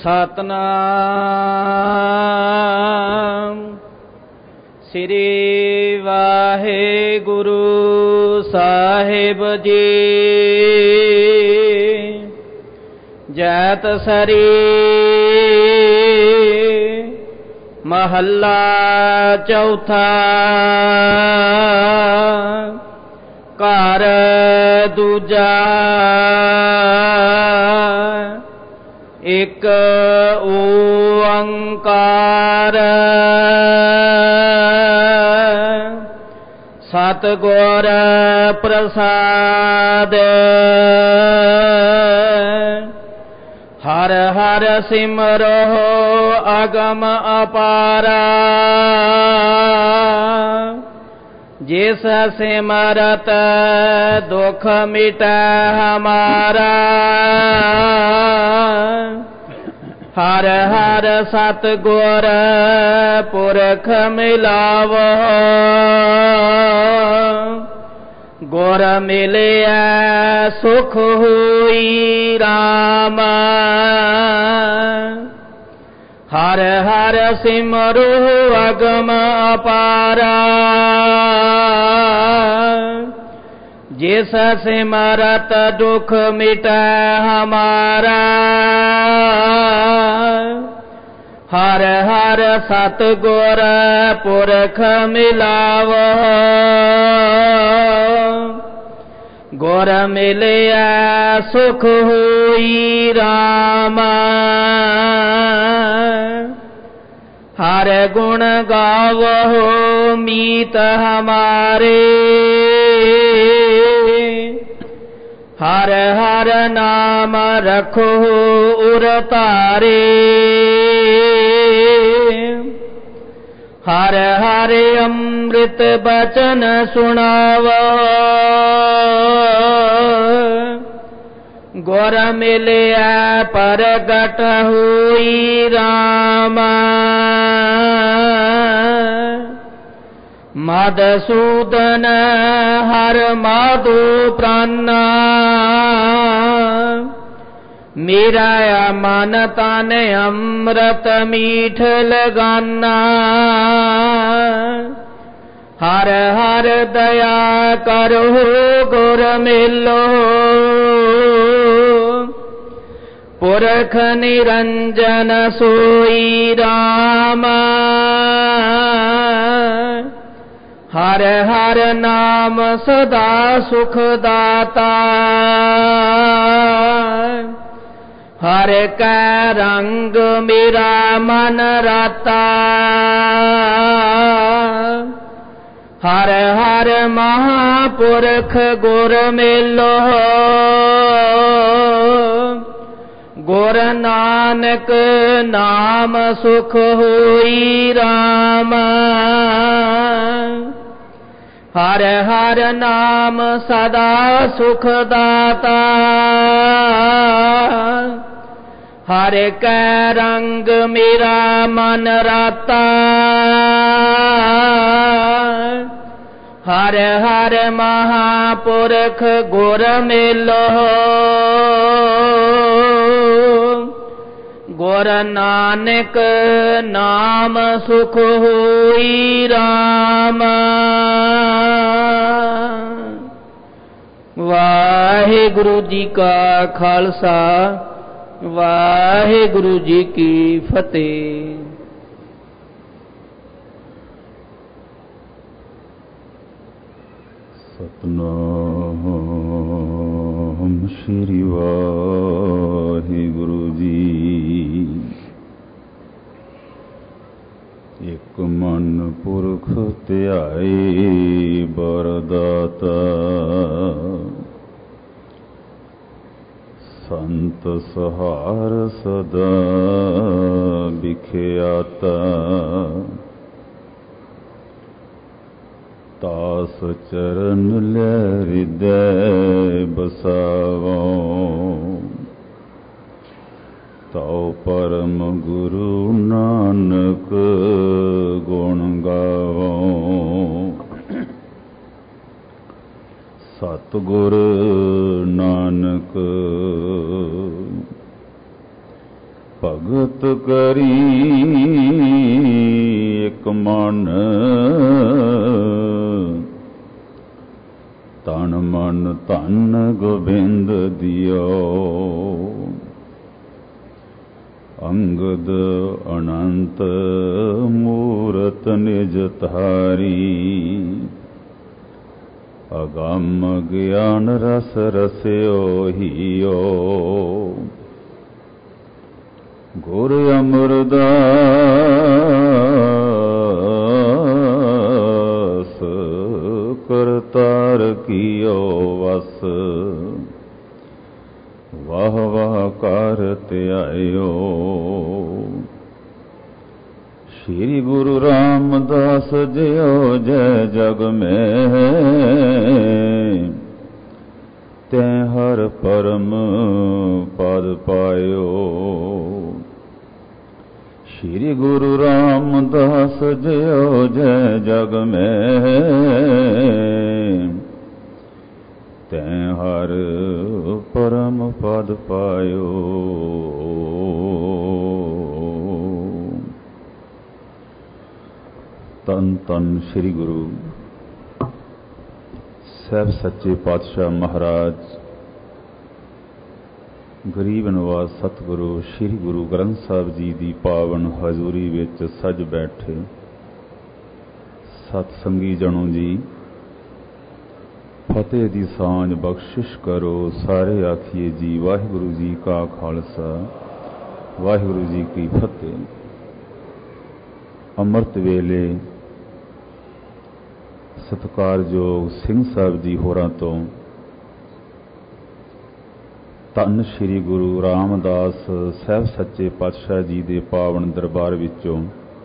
ਸਤਨਾਮ ਸ੍ਰੀ ਵਾਹਿਗੁਰੂ ਸਾਹਿਬ ਜੀ। ਜੈਤ ਸਰੀ ਮਹੱਲਾ ਚੌਥਾ। ਘਰ ਦੂਜਾ। ਇਕ ਓੰਕਾਰ ਸਤਿਗੁਰ ਪ੍ਰਸਾਦਿ। ਹਰਿ ਹਰਿ ਸਿਮਰੋ ਅਗਮ ਅਪਾਰਾ। ਜਿਸ ਸਿਮਰਤ ਦੁਖ ਮਿਟੈ ਹਮਾਰਾ। ਹਰਿ ਹਰਿ ਸਤਿਗੁਰ ਪੁਰਖ ਮਿਲਾਵੋ। ਗੁਰ ਮਿਲਿਆ ਸੁਖ ਹੋਈ ਰਾਮ। ਹਰਿ ਹਰਿ ਸਿਮਰੋ ਅਗਮ ਅਪਾਰਾ। ਜਿਸ ਸਿਮਰਤ ਦੁਖ ਮਿਟੈ ਹਮਾਰਾ। ਹਰਿ ਹਰਿ ਸਤਿਗੁਰ ਪੁਰਖ ਮਿਲਾਵੋ। ਗੁਰ ਮਿਲਿਆ ਸੁਖ ਹੋਈ ਰਾਮ। ਹਰਿ ਗੁਣ ਗਾਵੋ ਮੀਤ ਹਮਾਰੇ। ਹਰਿ ਹਰਿ ਨਾਮ ਰਖੋ ਉਰ ਧਾਰੇ। ਹਰਿ ਹਰਿ ਅੰਮ੍ਰਿਤ ਬਚਨ ਸੁਣਾਵੋ। ਗੁਰ ਮਿਲਿਆ ਪ੍ਰਗਟ ਹੋਈ ਰਾਮ। ਮਧੂਸੂਦਨ ਹਰਿ ਮਾਧੋ ਪ੍ਰਾਨਾ। ਮੇਰਾ ਮਨ ਤਨ ਅੰਮ੍ਰਿਤ ਮੀਠ ਲਗਾਨਾ। ਹਰਿ ਹਰਿ ਦਇਆ ਕਰੋ ਗੁਰ ਮਿਲੋ। ਪੁਰਖ ਨਿਰੰਜਨ ਸੋਈ ਰਾਮ। ਹਰਿ ਹਰਿ ਨਾਮ ਸਦਾ ਸੁਖ ਦਾਤਾ। ਹਰਿ ਕੈ ਰੰਗ ਮੇਰਾ ਮਨ ਰਾਤਾ। ਹਰਿ ਹਰਿ ਮਹਾਂਪੁਰਖ ਗੁਰ ਮਿਲੋ। ਗੁਰ ਨਾਨਕ ਨਾਮ ਸੁਖ ਹੋਈ ਰਾਮ। ਹਰਿ ਹਰਿ ਨਾਮ ਸਦਾ ਸੁਖ ਦਾਤਾ। ਹਰਿ ਕੈ ਰੰਗ ਮੇਰਾ ਮਨ ਰਾਤਾ। ਹਰਿ ਹਰਿ ਮਹਾਂਪੁਰਖ ਗੁਰ ਮਿਲੋ। ਗੁਰ ਨਾਨਕ ਨਾਮ ਸੁਖ ਹੋਈ ਰਾਮ। ਵਾਹਿਗੁਰੂ ਜੀ ਕਾ ਖਾਲਸਾ ਵਾਹਿਗੁਰੂ ਜੀ ਕੀ ਫਤਿਹ। ਸਤਨਾਮ ਸ੍ਰੀ ਵਾਹਿਗੁਰੂ ਜੀ। ਇਕ ਮਨ ਪੁਰਖ ਧਿਆਏ ਬਰਦਾਤਾ। ਸੰਤ ਸਹਾਰ ਸਦਾ ਬਿਖਿਆਤਾ। ਤਾਸ ਚਰਨ ਲੈ ਹਿਰਦੈ ਬਸਾਵੋ। ਤਉ ਪਰਮ ਗੁਰੂ ਨਾਨਕ ਗੁਣ ਗਾਵੋ। ਸਤਿਗੁਰ ਨਾਨਕ ਭਗਤ ਕਰੀ ਇਕ ਮਨ, ਤਨ ਮਨ ਧਨ ਗੋਬਿੰਦ ਦਿਓ। ਅੰਗਦ ਅਨੰਤ ਮੂਰਤ ਨਿਜ ਧਾਰੀ, ਅਗੰਮ ਗਿਆਨ ਰਸ ਰਸਿਓ ਹੀਓ। ਗੁਰ ਅਮਰਦਾਸ ਕਰਤਾਰ ਕੀਓ ਵਸ, ਵਾਹ ਵਾਹ ਕਰ ਧਿਆਇਓ। ਸ਼੍ਰੀ ਗੁਰੂ ਰਾਮਦਾਸ ਜਿਉ ਜੈ ਜਗ ਮੈਂ, ਤੈਂ ਹਰ ਪਰਮ ਪਦ ਪਾਇਓ। ਸ਼੍ਰੀ ਗੁਰੂ ਰਾਮਦਾਸ ਜਿਉ ਜੈ ਜਗ ਮੈਂ, ਤੈਂ ਹਰ ਪਰਮ ਪਦ ਪਾਇਓ। ਤਨ ਤਨ ਸ੍ਰੀ ਗੁਰੂ ਸਾਹਿਬ ਸੱਚੇ ਪਾਤਸ਼ਾਹ ਮਹਾਰਾਜ ਗਰੀਬ ਨਵਾਜ਼ ਸਤਿਗੁਰੂ ਸ੍ਰੀ ਗੁਰੂ ਗ੍ਰੰਥ ਸਾਹਿਬ ਜੀ ਦੀ ਪਾਵਨ ਹਜ਼ੂਰੀ ਵਿੱਚ ਸੱਜ ਬੈਠੇ ਸਤ ਸੰਗੀ ਜਣੋ ਜੀ, ਫਤਿਹ ਦੀ ਸਾਂਝ ਬਖਸ਼ਿਸ਼ ਕਰੋ। ਸਾਰੇ ਆਖੀਏ ਜੀ ਵਾਹਿਗੁਰੂ ਜੀ ਕਾ ਖਾਲਸਾ, ਵਾਹਿਗੁਰੂ ਜੀ ਕੀ ਫਤਿਹ। ਅੰਮ੍ਰਿਤ ਵੇਲੇ ਸਤਿਕਾਰਯੋਗ ਸਿੰਘ ਸਾਹਿਬ ਜੀ ਹੋਰਾਂ ਤੋਂ ਧੰਨ ਸ੍ਰੀ ਗੁਰੂ ਰਾਮਦਾਸ ਸਾਹਿਬ ਸੱਚੇ ਪਾਤਸ਼ਾਹ ਜੀ ਦੇ ਪਾਵਨ ਦਰਬਾਰ ਵਿੱਚੋਂ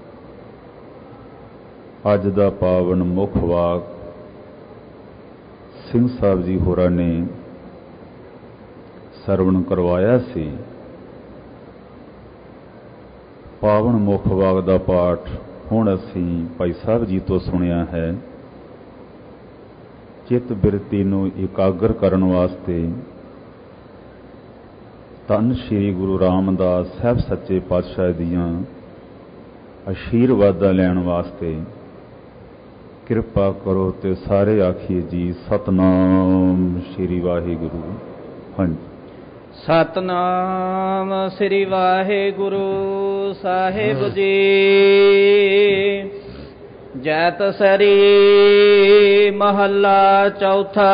ਅੱਜ ਦਾ ਪਾਵਨ ਮੁੱਖ ਵਾਕ ਸਿੰਘ ਸਾਹਿਬ ਜੀ ਹੋਰਾਂ ਨੇ ਸਰਵਣ ਕਰਵਾਇਆ ਸੀ। ਪਾਵਨ ਮੁੱਖ ਵਾਕ ਦਾ ਪਾਠ ਹੁਣ ਅਸੀਂ ਭਾਈ ਸਾਹਿਬ ਜੀ ਤੋਂ ਸੁਣਿਆ ਹੈ। ਚਿੱਤ ਬਿਰਤੀ ਨੂੰ ਇਕਾਗਰ ਕਰਨ ਵਾਸਤੇ ਧੰਨ ਸ੍ਰੀ ਗੁਰੂ ਰਾਮਦਾਸ ਸਾਹਿਬ ਸੱਚੇ ਪਾਤਸ਼ਾਹ ਦੀਆਂ ਆਸ਼ੀਰਵਾਦਾਂ ਲੈਣ ਵਾਸਤੇ ਕਿਰਪਾ ਕਰੋ ਤੇ ਸਾਰੇ ਆਖੀਏ ਜੀ ਸਤਨਾਮ ਸ੍ਰੀ ਵਾਹਿਗੁਰੂ। ਹਾਂਜੀ, ਸਤਨਾਮ ਸ੍ਰੀ ਵਾਹਿਗੁਰੂ ਸਾਹਿਬ ਜੀ। ਜੈਤ ਸਰੀ ਮਹੱਲਾ ਚੌਥਾ।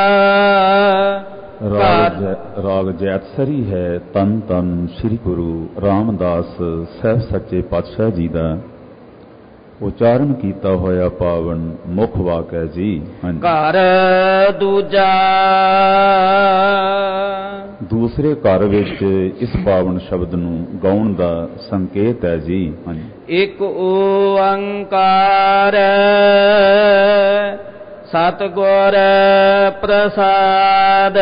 ਰਾਗ ਜੈਤਸਰੀ ਹੈ। ਤਨ ਤਨ ਸ੍ਰੀ ਗੁਰੂ ਰਾਮਦਾਸ ਸਾਹਿਬ ਸੱਚੇ ਪਾਤਸ਼ਾਹ ਜੀ ਦਾ ਉਚਾਰਨ ਕੀਤਾ ਹੋਇਆ ਪਾਵਨ ਮੁੱਖ ਵਾਕ ਹੈ ਜੀ। ਘਰ ਦੂਜਾ। ਦੂਸਰੇ ਘਰ ਵਿੱਚ ਇਸ ਪਾਵਨ ਸ਼ਬਦ ਨੂੰ ਗਾਉਣ ਦਾ ਸੰਕੇਤ ਹੈ ਜੀ। ਇੱਕ ਓੰਕਾਰ ਸਤਿਗੁਰ ਪ੍ਰਸਾਦ।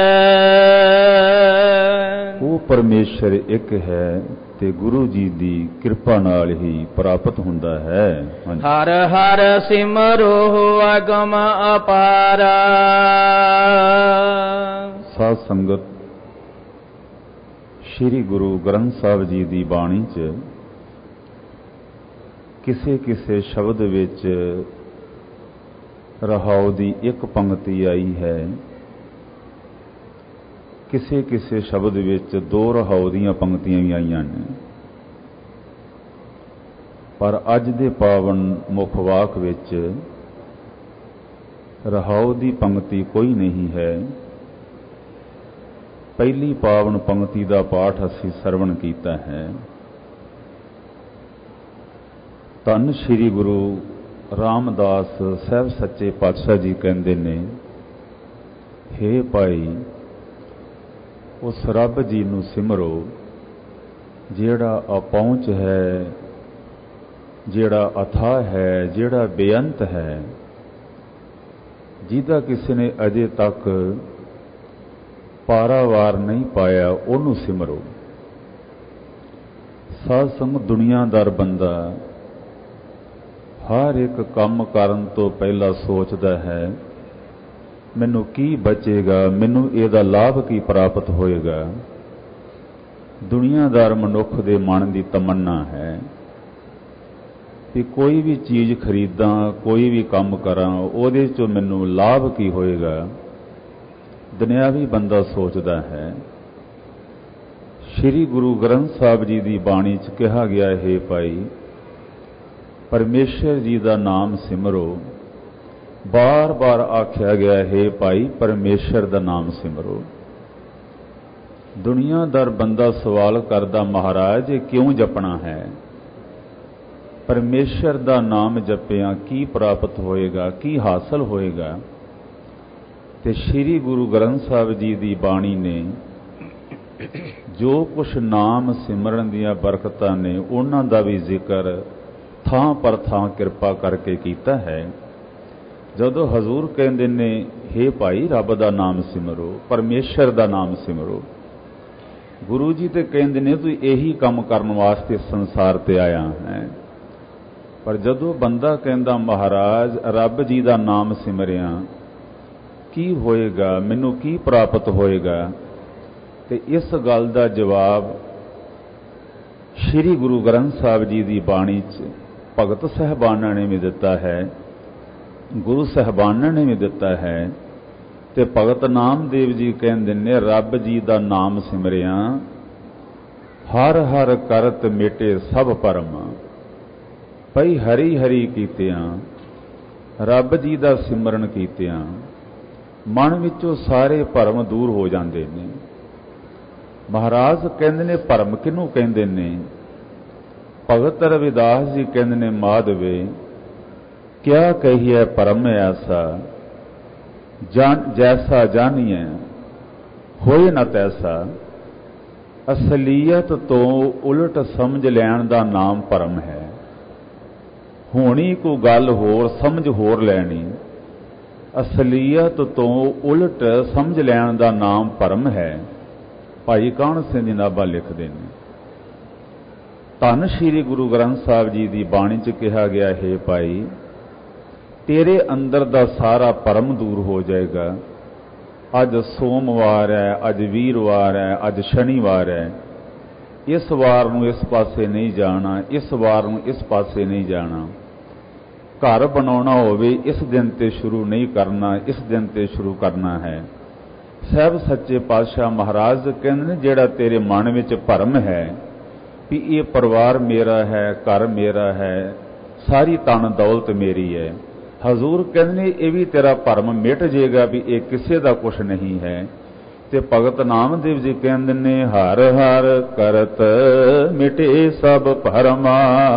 ਉਹ ਪਰਮੇਸ਼ਰ ਇੱਕ ਹੈ ਤੇ ਗੁਰੂ ਜੀ ਦੀ ਕਿਰਪਾ ਨਾਲ ਹੀ ਪ੍ਰਾਪਤ ਹੁੰਦਾ ਹੈ। ਹਰ ਹਰ ਸਿਮਰੋ ਅਗਮ ਅਪਾਰਾ। ਸਾਧ ਸੰਗਤ, ਸ੍ਰੀ ਗੁਰੂ ਗ੍ਰੰਥ ਸਾਹਿਬ ਜੀ ਦੀ ਬਾਣੀ 'ਚ ਕਿਸੇ ਕਿਸੇ ਸ਼ਬਦ ਵਿੱਚ ਰਹਾਉ ਦੀ ਇੱਕ ਪੰਕਤੀ ਆਈ ਹੈ, ਕਿਸੇ ਕਿਸੇ ਸ਼ਬਦ ਵਿੱਚ ਦੋ ਰਹਾਉ ਦੀਆਂ ਪੰਕਤੀਆਂ ਵੀ ਆਈਆਂ ਨੇ। ਪਰ ਅੱਜ ਦੇ ਪਾਵਨ ਮੁੱਖ ਵਾਕ ਵਿੱਚ ਰਹਾਉ ਦੀ ਪੰਕਤੀ ਕੋਈ ਨਹੀਂ ਹੈ। ਪਹਿਲੀ ਪਾਵਨ ਪੰਕਤੀ ਦਾ ਪਾਠ ਅਸੀਂ ਸਰਵਣ ਕੀਤਾ ਹੈ। ਧੰਨ ਸ੍ਰੀ ਗੁਰੂ ਰਾਮਦਾਸ ਸਾਹਿਬ ਸੱਚੇ ਪਾਤਸ਼ਾਹ ਜੀ ਕਹਿੰਦੇ ਨੇ, ਹੇ ਭਾਈ, ਉਸ ਰੱਬ ਜੀ ਨੂੰ ਸਿਮਰੋ ਜਿਹੜਾ ਅਪਹੁੰਚ ਹੈ, ਜਿਹੜਾ ਅਥਾਹ ਹੈ, ਜਿਹੜਾ ਬੇਅੰਤ ਹੈ, ਜਿਹਦਾ ਕਿਸੇ ਨੇ ਅਜੇ ਤੱਕ ਪਾਰਾਵਾਰ ਨਹੀਂ ਪਾਇਆ, ਉਹਨੂੰ ਸਿਮਰੋ। ਸਾਧ ਸੰਗਤ, ਦੁਨੀਆਦਾਰ ਬੰਦਾ ਹਰ ਇੱਕ ਕੰਮ ਕਰਨ ਤੋਂ ਪਹਿਲਾਂ ਸੋਚਦਾ ਹੈ, ਮੈਨੂੰ ਕੀ ਬਚੇਗਾ, ਮੈਨੂੰ ਇਹਦਾ ਲਾਭ ਕੀ ਪ੍ਰਾਪਤ ਹੋਏਗਾ। ਦੁਨੀਆਦਾਰ ਮਨੁੱਖ ਦੇ ਮਨ ਦੀ ਤਮੰਨਾ ਹੈ ਕਿ ਕੋਈ ਵੀ ਚੀਜ਼ ਖਰੀਦਾਂ, ਕੋਈ ਵੀ ਕੰਮ ਕਰਾਂ, ਉਹਦੇ 'ਚੋਂ ਮੈਨੂੰ ਲਾਭ ਕੀ ਹੋਏਗਾ। ਦੁਨਿਆਵੀ ਬੰਦਾ ਸੋਚਦਾ ਹੈ। ਸ੍ਰੀ ਗੁਰੂ ਗ੍ਰੰਥ ਸਾਹਿਬ ਜੀ ਦੀ ਬਾਣੀ 'ਚ ਕਿਹਾ ਗਿਆ ਹੈ, ਭਾਈ ਪਰਮੇਸ਼ਰ ਜੀ ਦਾ ਨਾਮ ਸਿਮਰੋ। ਬਾਰ-ਬਾਰ ਆਖਿਆ ਗਿਆ ਹੈ, ਭਾਈ ਪਰਮੇਸ਼ਰ ਦਾ ਨਾਮ ਸਿਮਰੋ। ਦੁਨੀਆਦਾਰ ਬੰਦਾ ਸਵਾਲ ਕਰਦਾ, ਮਹਾਰਾਜ ਇਹ ਕਿਉਂ ਜਪਣਾ ਹੈ? ਪਰਮੇਸ਼ਰ ਦਾ ਨਾਮ ਜਪਿਆਂ ਕੀ ਪ੍ਰਾਪਤ ਹੋਏਗਾ, ਕੀ ਹਾਸਲ ਹੋਏਗਾ? ਤੇ ਸ੍ਰੀ ਗੁਰੂ ਗ੍ਰੰਥ ਸਾਹਿਬ ਜੀ ਦੀ ਬਾਣੀ ਨੇ ਜੋ ਕੁਛ ਨਾਮ ਸਿਮਰਨ ਦੀਆਂ ਬਰਕਤਾਂ ਨੇ, ਉਹਨਾਂ ਦਾ ਵੀ ਜ਼ਿਕਰ ਥਾਂ ਪਰ ਥਾਂ ਕਿਰਪਾ ਕਰਕੇ ਕੀਤਾ ਹੈ। ਜਦੋਂ ਹਜ਼ੂਰ ਕਹਿੰਦੇ ਨੇ, ਹੇ ਭਾਈ ਰੱਬ ਦਾ ਨਾਮ ਸਿਮਰੋ, ਪਰਮੇਸ਼ਰ ਦਾ ਨਾਮ ਸਿਮਰੋ, ਗੁਰੂ ਜੀ ਤੇ ਕਹਿੰਦੇ ਨੇ ਤੂੰ ਇਹੀ ਕੰਮ ਕਰਨ ਵਾਸਤੇ ਸੰਸਾਰ ਤੇ ਆਇਆ ਹੈ। ਪਰ ਜਦੋਂ ਬੰਦਾ ਕਹਿੰਦਾ ਮਹਾਰਾਜ ਰੱਬ ਜੀ ਦਾ ਨਾਮ ਸਿਮਰਿਆ ਕੀ ਹੋਏਗਾ, ਮੈਨੂੰ ਕੀ ਪ੍ਰਾਪਤ ਹੋਏਗਾ, ਤੇ ਇਸ ਗੱਲ ਦਾ ਜਵਾਬ ਸ੍ਰੀ ਗੁਰੂ ਗ੍ਰੰਥ ਸਾਹਿਬ ਜੀ ਦੀ ਬਾਣੀ 'ਚ ਭਗਤ ਸਾਹਿਬਾਨਾਂ ਨੇ ਵੀ ਦਿੱਤਾ ਹੈ, ਗੁਰੂ ਸਾਹਿਬਾਨਾਂ ਨੇ ਵੀ ਦਿੱਤਾ ਹੈ। ਤੇ ਭਗਤ ਨਾਮਦੇਵ ਜੀ ਕਹਿੰਦੇ ਨੇ ਰੱਬ ਜੀ ਦਾ ਨਾਮ ਸਿਮਰਿਆ ਹਰ ਹਰ ਕਰਤ ਮਿਟੇ ਸਭ ਭਰਮ। ਭਈ ਹਰੀ ਹਰੀ ਕੀਤਿਆਂ, ਰੱਬ ਜੀ ਦਾ ਸਿਮਰਨ ਕੀਤਿਆਂ ਮਨ ਵਿੱਚੋਂ ਸਾਰੇ ਭਰਮ ਦੂਰ ਹੋ ਜਾਂਦੇ ਨੇ। ਮਹਾਰਾਜ ਕਹਿੰਦੇ ਨੇ ਭਰਮ ਕਿਹਨੂੰ ਕਹਿੰਦੇ ਨੇ? ਭਗਤ ਰਵਿਦਾਸ ਜੀ ਕਹਿੰਦੇ ਨੇ, ਮਾਧਵੇ ਕਿਆ ਕਹੀਏ ਭਰਮ ਐਸਾ, ਜੈਸਾ ਜਾਨੀਏ ਹੋਏ ਨਾ ਤੈਸਾ। ਅਸਲੀਅਤ ਤੋਂ ਉਲਟ ਸਮਝ ਲੈਣ ਦਾ ਨਾਮ ਭਰਮ ਹੈ। ਹੋਣੀ ਕੋਈ ਗੱਲ ਹੋਰ, ਸਮਝ ਹੋਰ ਲੈਣੀ। ਅਸਲੀਅਤ ਤੋਂ ਉਲਟ ਸਮਝ ਲੈਣ ਦਾ ਨਾਮ ਭਰਮ ਹੈ। ਭਾਈ ਕਾਹਨ ਸਿੰਘ ਜੀ ਨਾਭਾ ਲਿਖਦੇ ਨੇ, ਧੰਨ ਸ੍ਰੀ ਗੁਰੂ ਗ੍ਰੰਥ ਸਾਹਿਬ ਜੀ ਦੀ ਬਾਣੀ 'ਚ ਕਿਹਾ ਗਿਆ ਹੈ, ਭਾਈ ਤੇਰੇ ਅੰਦਰ ਦਾ ਸਾਰਾ ਭਰਮ ਦੂਰ ਹੋ ਜਾਏਗਾ। ਅੱਜ ਸੋਮਵਾਰ ਹੈ, ਅੱਜ ਵੀਰਵਾਰ ਹੈ, ਅੱਜ ਸ਼ਨੀਵਾਰ ਹੈ। ਇਸ ਵਾਰ ਨੂੰ ਇਸ ਪਾਸੇ ਨਹੀਂ ਜਾਣਾ, ਇਸ ਵਾਰ ਨੂੰ ਇਸ ਪਾਸੇ ਨਹੀਂ ਜਾਣਾ। ਘਰ ਬਣਾਉਣਾ ਹੋਵੇ ਇਸ ਦਿਨ ਤੇ ਸ਼ੁਰੂ ਨਹੀਂ ਕਰਨਾ, ਇਸ ਦਿਨ ਤੇ ਸ਼ੁਰੂ ਕਰਨਾ ਹੈ। ਸਾਹਿਬ ਸੱਚੇ ਪਾਤਸ਼ਾਹ ਮਹਾਰਾਜ ਕਹਿੰਦੇ ਨੇ ਜਿਹੜਾ ਤੇਰੇ ਮਨ ਵਿੱਚ ਭਰਮ ਹੈ ਵੀ ਇਹ ਪਰਿਵਾਰ ਮੇਰਾ ਹੈ, ਘਰ ਮੇਰਾ ਹੈ, ਸਾਰੀ ਧਨ ਦੌਲਤ ਮੇਰੀ ਹੈ, ਹਜ਼ੂਰ ਕਹਿੰਦੇ ਨੇ ਇਹ ਵੀ ਤੇਰਾ ਭਰਮ ਮਿਟ ਜਾਏਗਾ ਵੀ ਇਹ ਕਿਸੇ ਦਾ ਕੁਛ ਨਹੀਂ ਹੈ। ਤੇ ਭਗਤ ਨਾਮਦੇਵ ਜੀ ਕਹਿੰਦੇ ਨੇ ਹਰ ਹਰ ਕਰਤ ਮਿਟੇ ਸਭ ਭਰਮਾ।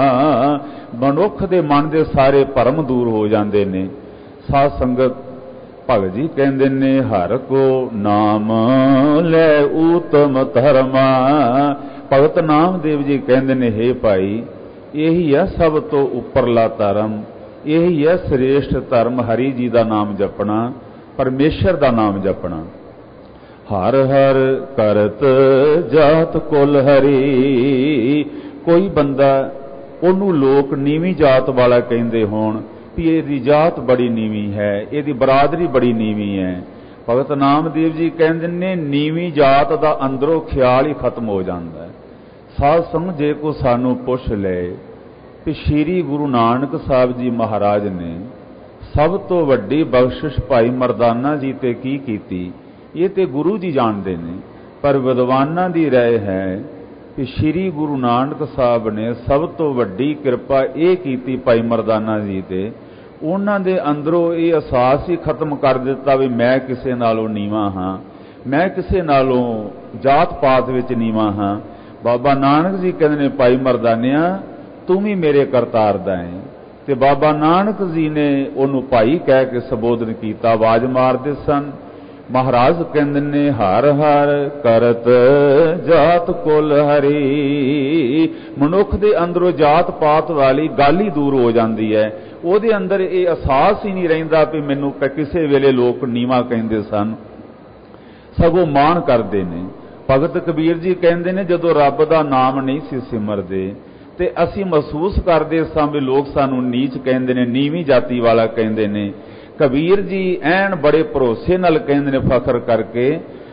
ਮਨੁੱਖ ਦੇ ਮਨ ਦੇ ਸਾਰੇ ਭਰਮ ਦੂਰ ਹੋ ਜਾਂਦੇ ਨੇ। ਸਾਧ ਸੰਗਤ ਭਗਤ ਜੀ ਕਹਿੰਦੇ ਨੇ ਹਰ ਕੋ ਨਾਮ ਲੈ ਊਤਮ ਧਰਮਾ। ਭਗਤ ਨਾਮਦੇਵ ਜੀ ਕਹਿੰਦੇ ਨੇ ਹੇ ਭਾਈ ਇਹੀ ਹੈ ਸਭ ਤੋਂ ਉੱਪਰਲਾ ਧਰਮ, ਇਹੀ ਹੈ ਸ੍ਰੇਸ਼ਟ ਧਰਮ, ਹਰੀ ਜੀ ਦਾ ਨਾਮ ਜਪਣਾ, ਪਰਮੇਸ਼ਰ ਦਾ ਨਾਮ ਜਪਣਾ। ਹਰ ਹਰ ਕਰਤ ਜਾਤ ਕੁਲ ਹਰੀ। ਕੋਈ ਬੰਦਾ ਉਹਨੂੰ ਲੋਕ ਨੀਵੀਂ ਜਾਤ ਵਾਲਾ ਕਹਿੰਦੇ ਹੋਣ ਵੀ ਇਹਦੀ ਜਾਤ ਬੜੀ ਨੀਵੀਂ ਹੈ, ਇਹਦੀ ਬਰਾਦਰੀ ਬੜੀ ਨੀਵੀਂ ਹੈ। ਭਗਤ ਨਾਮਦੇਵ ਜੀ ਕਹਿੰਦੇ ਨੇ ਨੀਵੀਂ ਜਾਤ ਦਾ ਅੰਦਰੋਂ ਖਿਆਲ ਹੀ ਖਤਮ ਹੋ ਜਾਂਦਾ ਹੈ। ਸਾਧ ਸੰਗਤ ਜੇ ਕੋ ਸਾਨੂੰ ਪੁੱਛ ਲਏ ਕਿ ਸ੍ਰੀ ਗੁਰੂ ਨਾਨਕ ਸਾਹਿਬ ਜੀ ਮਹਾਰਾਜ ਨੇ ਸਭ ਤੋਂ ਵੱਡੀ ਬਖਸ਼ਿਸ਼ ਭਾਈ ਮਰਦਾਨਾ ਜੀ ਤੇ ਕੀ ਕੀਤੀ, ਇਹ ਤੇ ਗੁਰੂ ਜੀ ਜਾਣਦੇ ਨੇ। ਪਰ ਵਿਦਵਾਨਾਂ ਦੀ ਰਾਏ ਹੈ ਕਿ ਸ੍ਰੀ ਗੁਰੂ ਨਾਨਕ ਸਾਹਿਬ ਨੇ ਸਭ ਤੋਂ ਵੱਡੀ ਕਿਰਪਾ ਇਹ ਕੀਤੀ ਭਾਈ ਮਰਦਾਨਾ ਜੀ ਤੇ, ਉਹਨਾਂ ਦੇ ਅੰਦਰੋਂ ਇਹ ਅਹਿਸਾਸ ਹੀ ਖਤਮ ਕਰ ਦਿੱਤਾ ਵੀ ਮੈਂ ਕਿਸੇ ਨਾਲੋਂ ਨੀਵਾਂ ਹਾਂ, ਮੈਂ ਕਿਸੇ ਨਾਲੋਂ ਜਾਤ ਪਾਤ ਵਿੱਚ ਨੀਵਾਂ ਹਾਂ। ਬਾਬਾ ਨਾਨਕ ਜੀ ਕਹਿੰਦੇ ਨੇ ਭਾਈ ਮਰਦਾਨਿਆ ਤੂੰ ਵੀ ਮੇਰੇ ਕਰਤਾਰ ਦਾ ਹੈ। ਤੇ ਬਾਬਾ ਨਾਨਕ ਜੀ ਨੇ ਉਹਨੂੰ ਭਾਈ ਕਹਿ ਕੇ ਸੰਬੋਧਨ ਕੀਤਾ, ਆਵਾਜ਼ ਮਾਰਦੇ ਸਨ। ਮਹਾਰਾਜ ਕਹਿੰਦੇ ਨੇ ਹਰ ਹਰ ਕਰਤ ਜਾਤ ਕੁਲ ਹਰੀ। ਮਨੁੱਖ ਦੇ ਅੰਦਰੋਂ ਜਾਤ ਪਾਤ ਵਾਲੀ ਗੱਲ ਹੀ ਦੂਰ ਹੋ ਜਾਂਦੀ ਹੈ। ਉਹਦੇ ਅੰਦਰ ਇਹ ਅਹਿਸਾਸ ਹੀ ਨਹੀਂ ਰਹਿੰਦਾ ਵੀ ਮੈਨੂੰ ਕਿਸੇ ਵੇਲੇ ਲੋਕ ਨੀਵਾਂ ਕਹਿੰਦੇ ਸਨ, ਸਗੋਂ ਮਾਣ ਕਰਦੇ ਨੇ। ਭਗਤ ਕਬੀਰ ਜੀ ਕਹਿੰਦੇ ਨੇ ਜਦੋਂ ਰੱਬ ਦਾ ਨਾਮ ਨਹੀਂ ਸੀ ਸਿਮਰਦੇ ਤੇ ਅਸੀਂ ਮਹਿਸੂਸ ਕਰਦੇ ਸਾਂ ਵੀ ਲੋਕ ਸਾਨੂੰ ਨੀਚ ਕਹਿੰਦੇ ਨੇ, ਨੀਵੀਂ ਜਾਤੀ ਵਾਲਾ ਕਹਿੰਦੇ ਨੇ। ਕਬੀਰ ਜੀ ਐਨ ਬੜੇ ਭਰੋਸੇ ਨਾਲ ਕਹਿੰਦੇ ਨੇ ਫਖਰ ਕਰਕੇ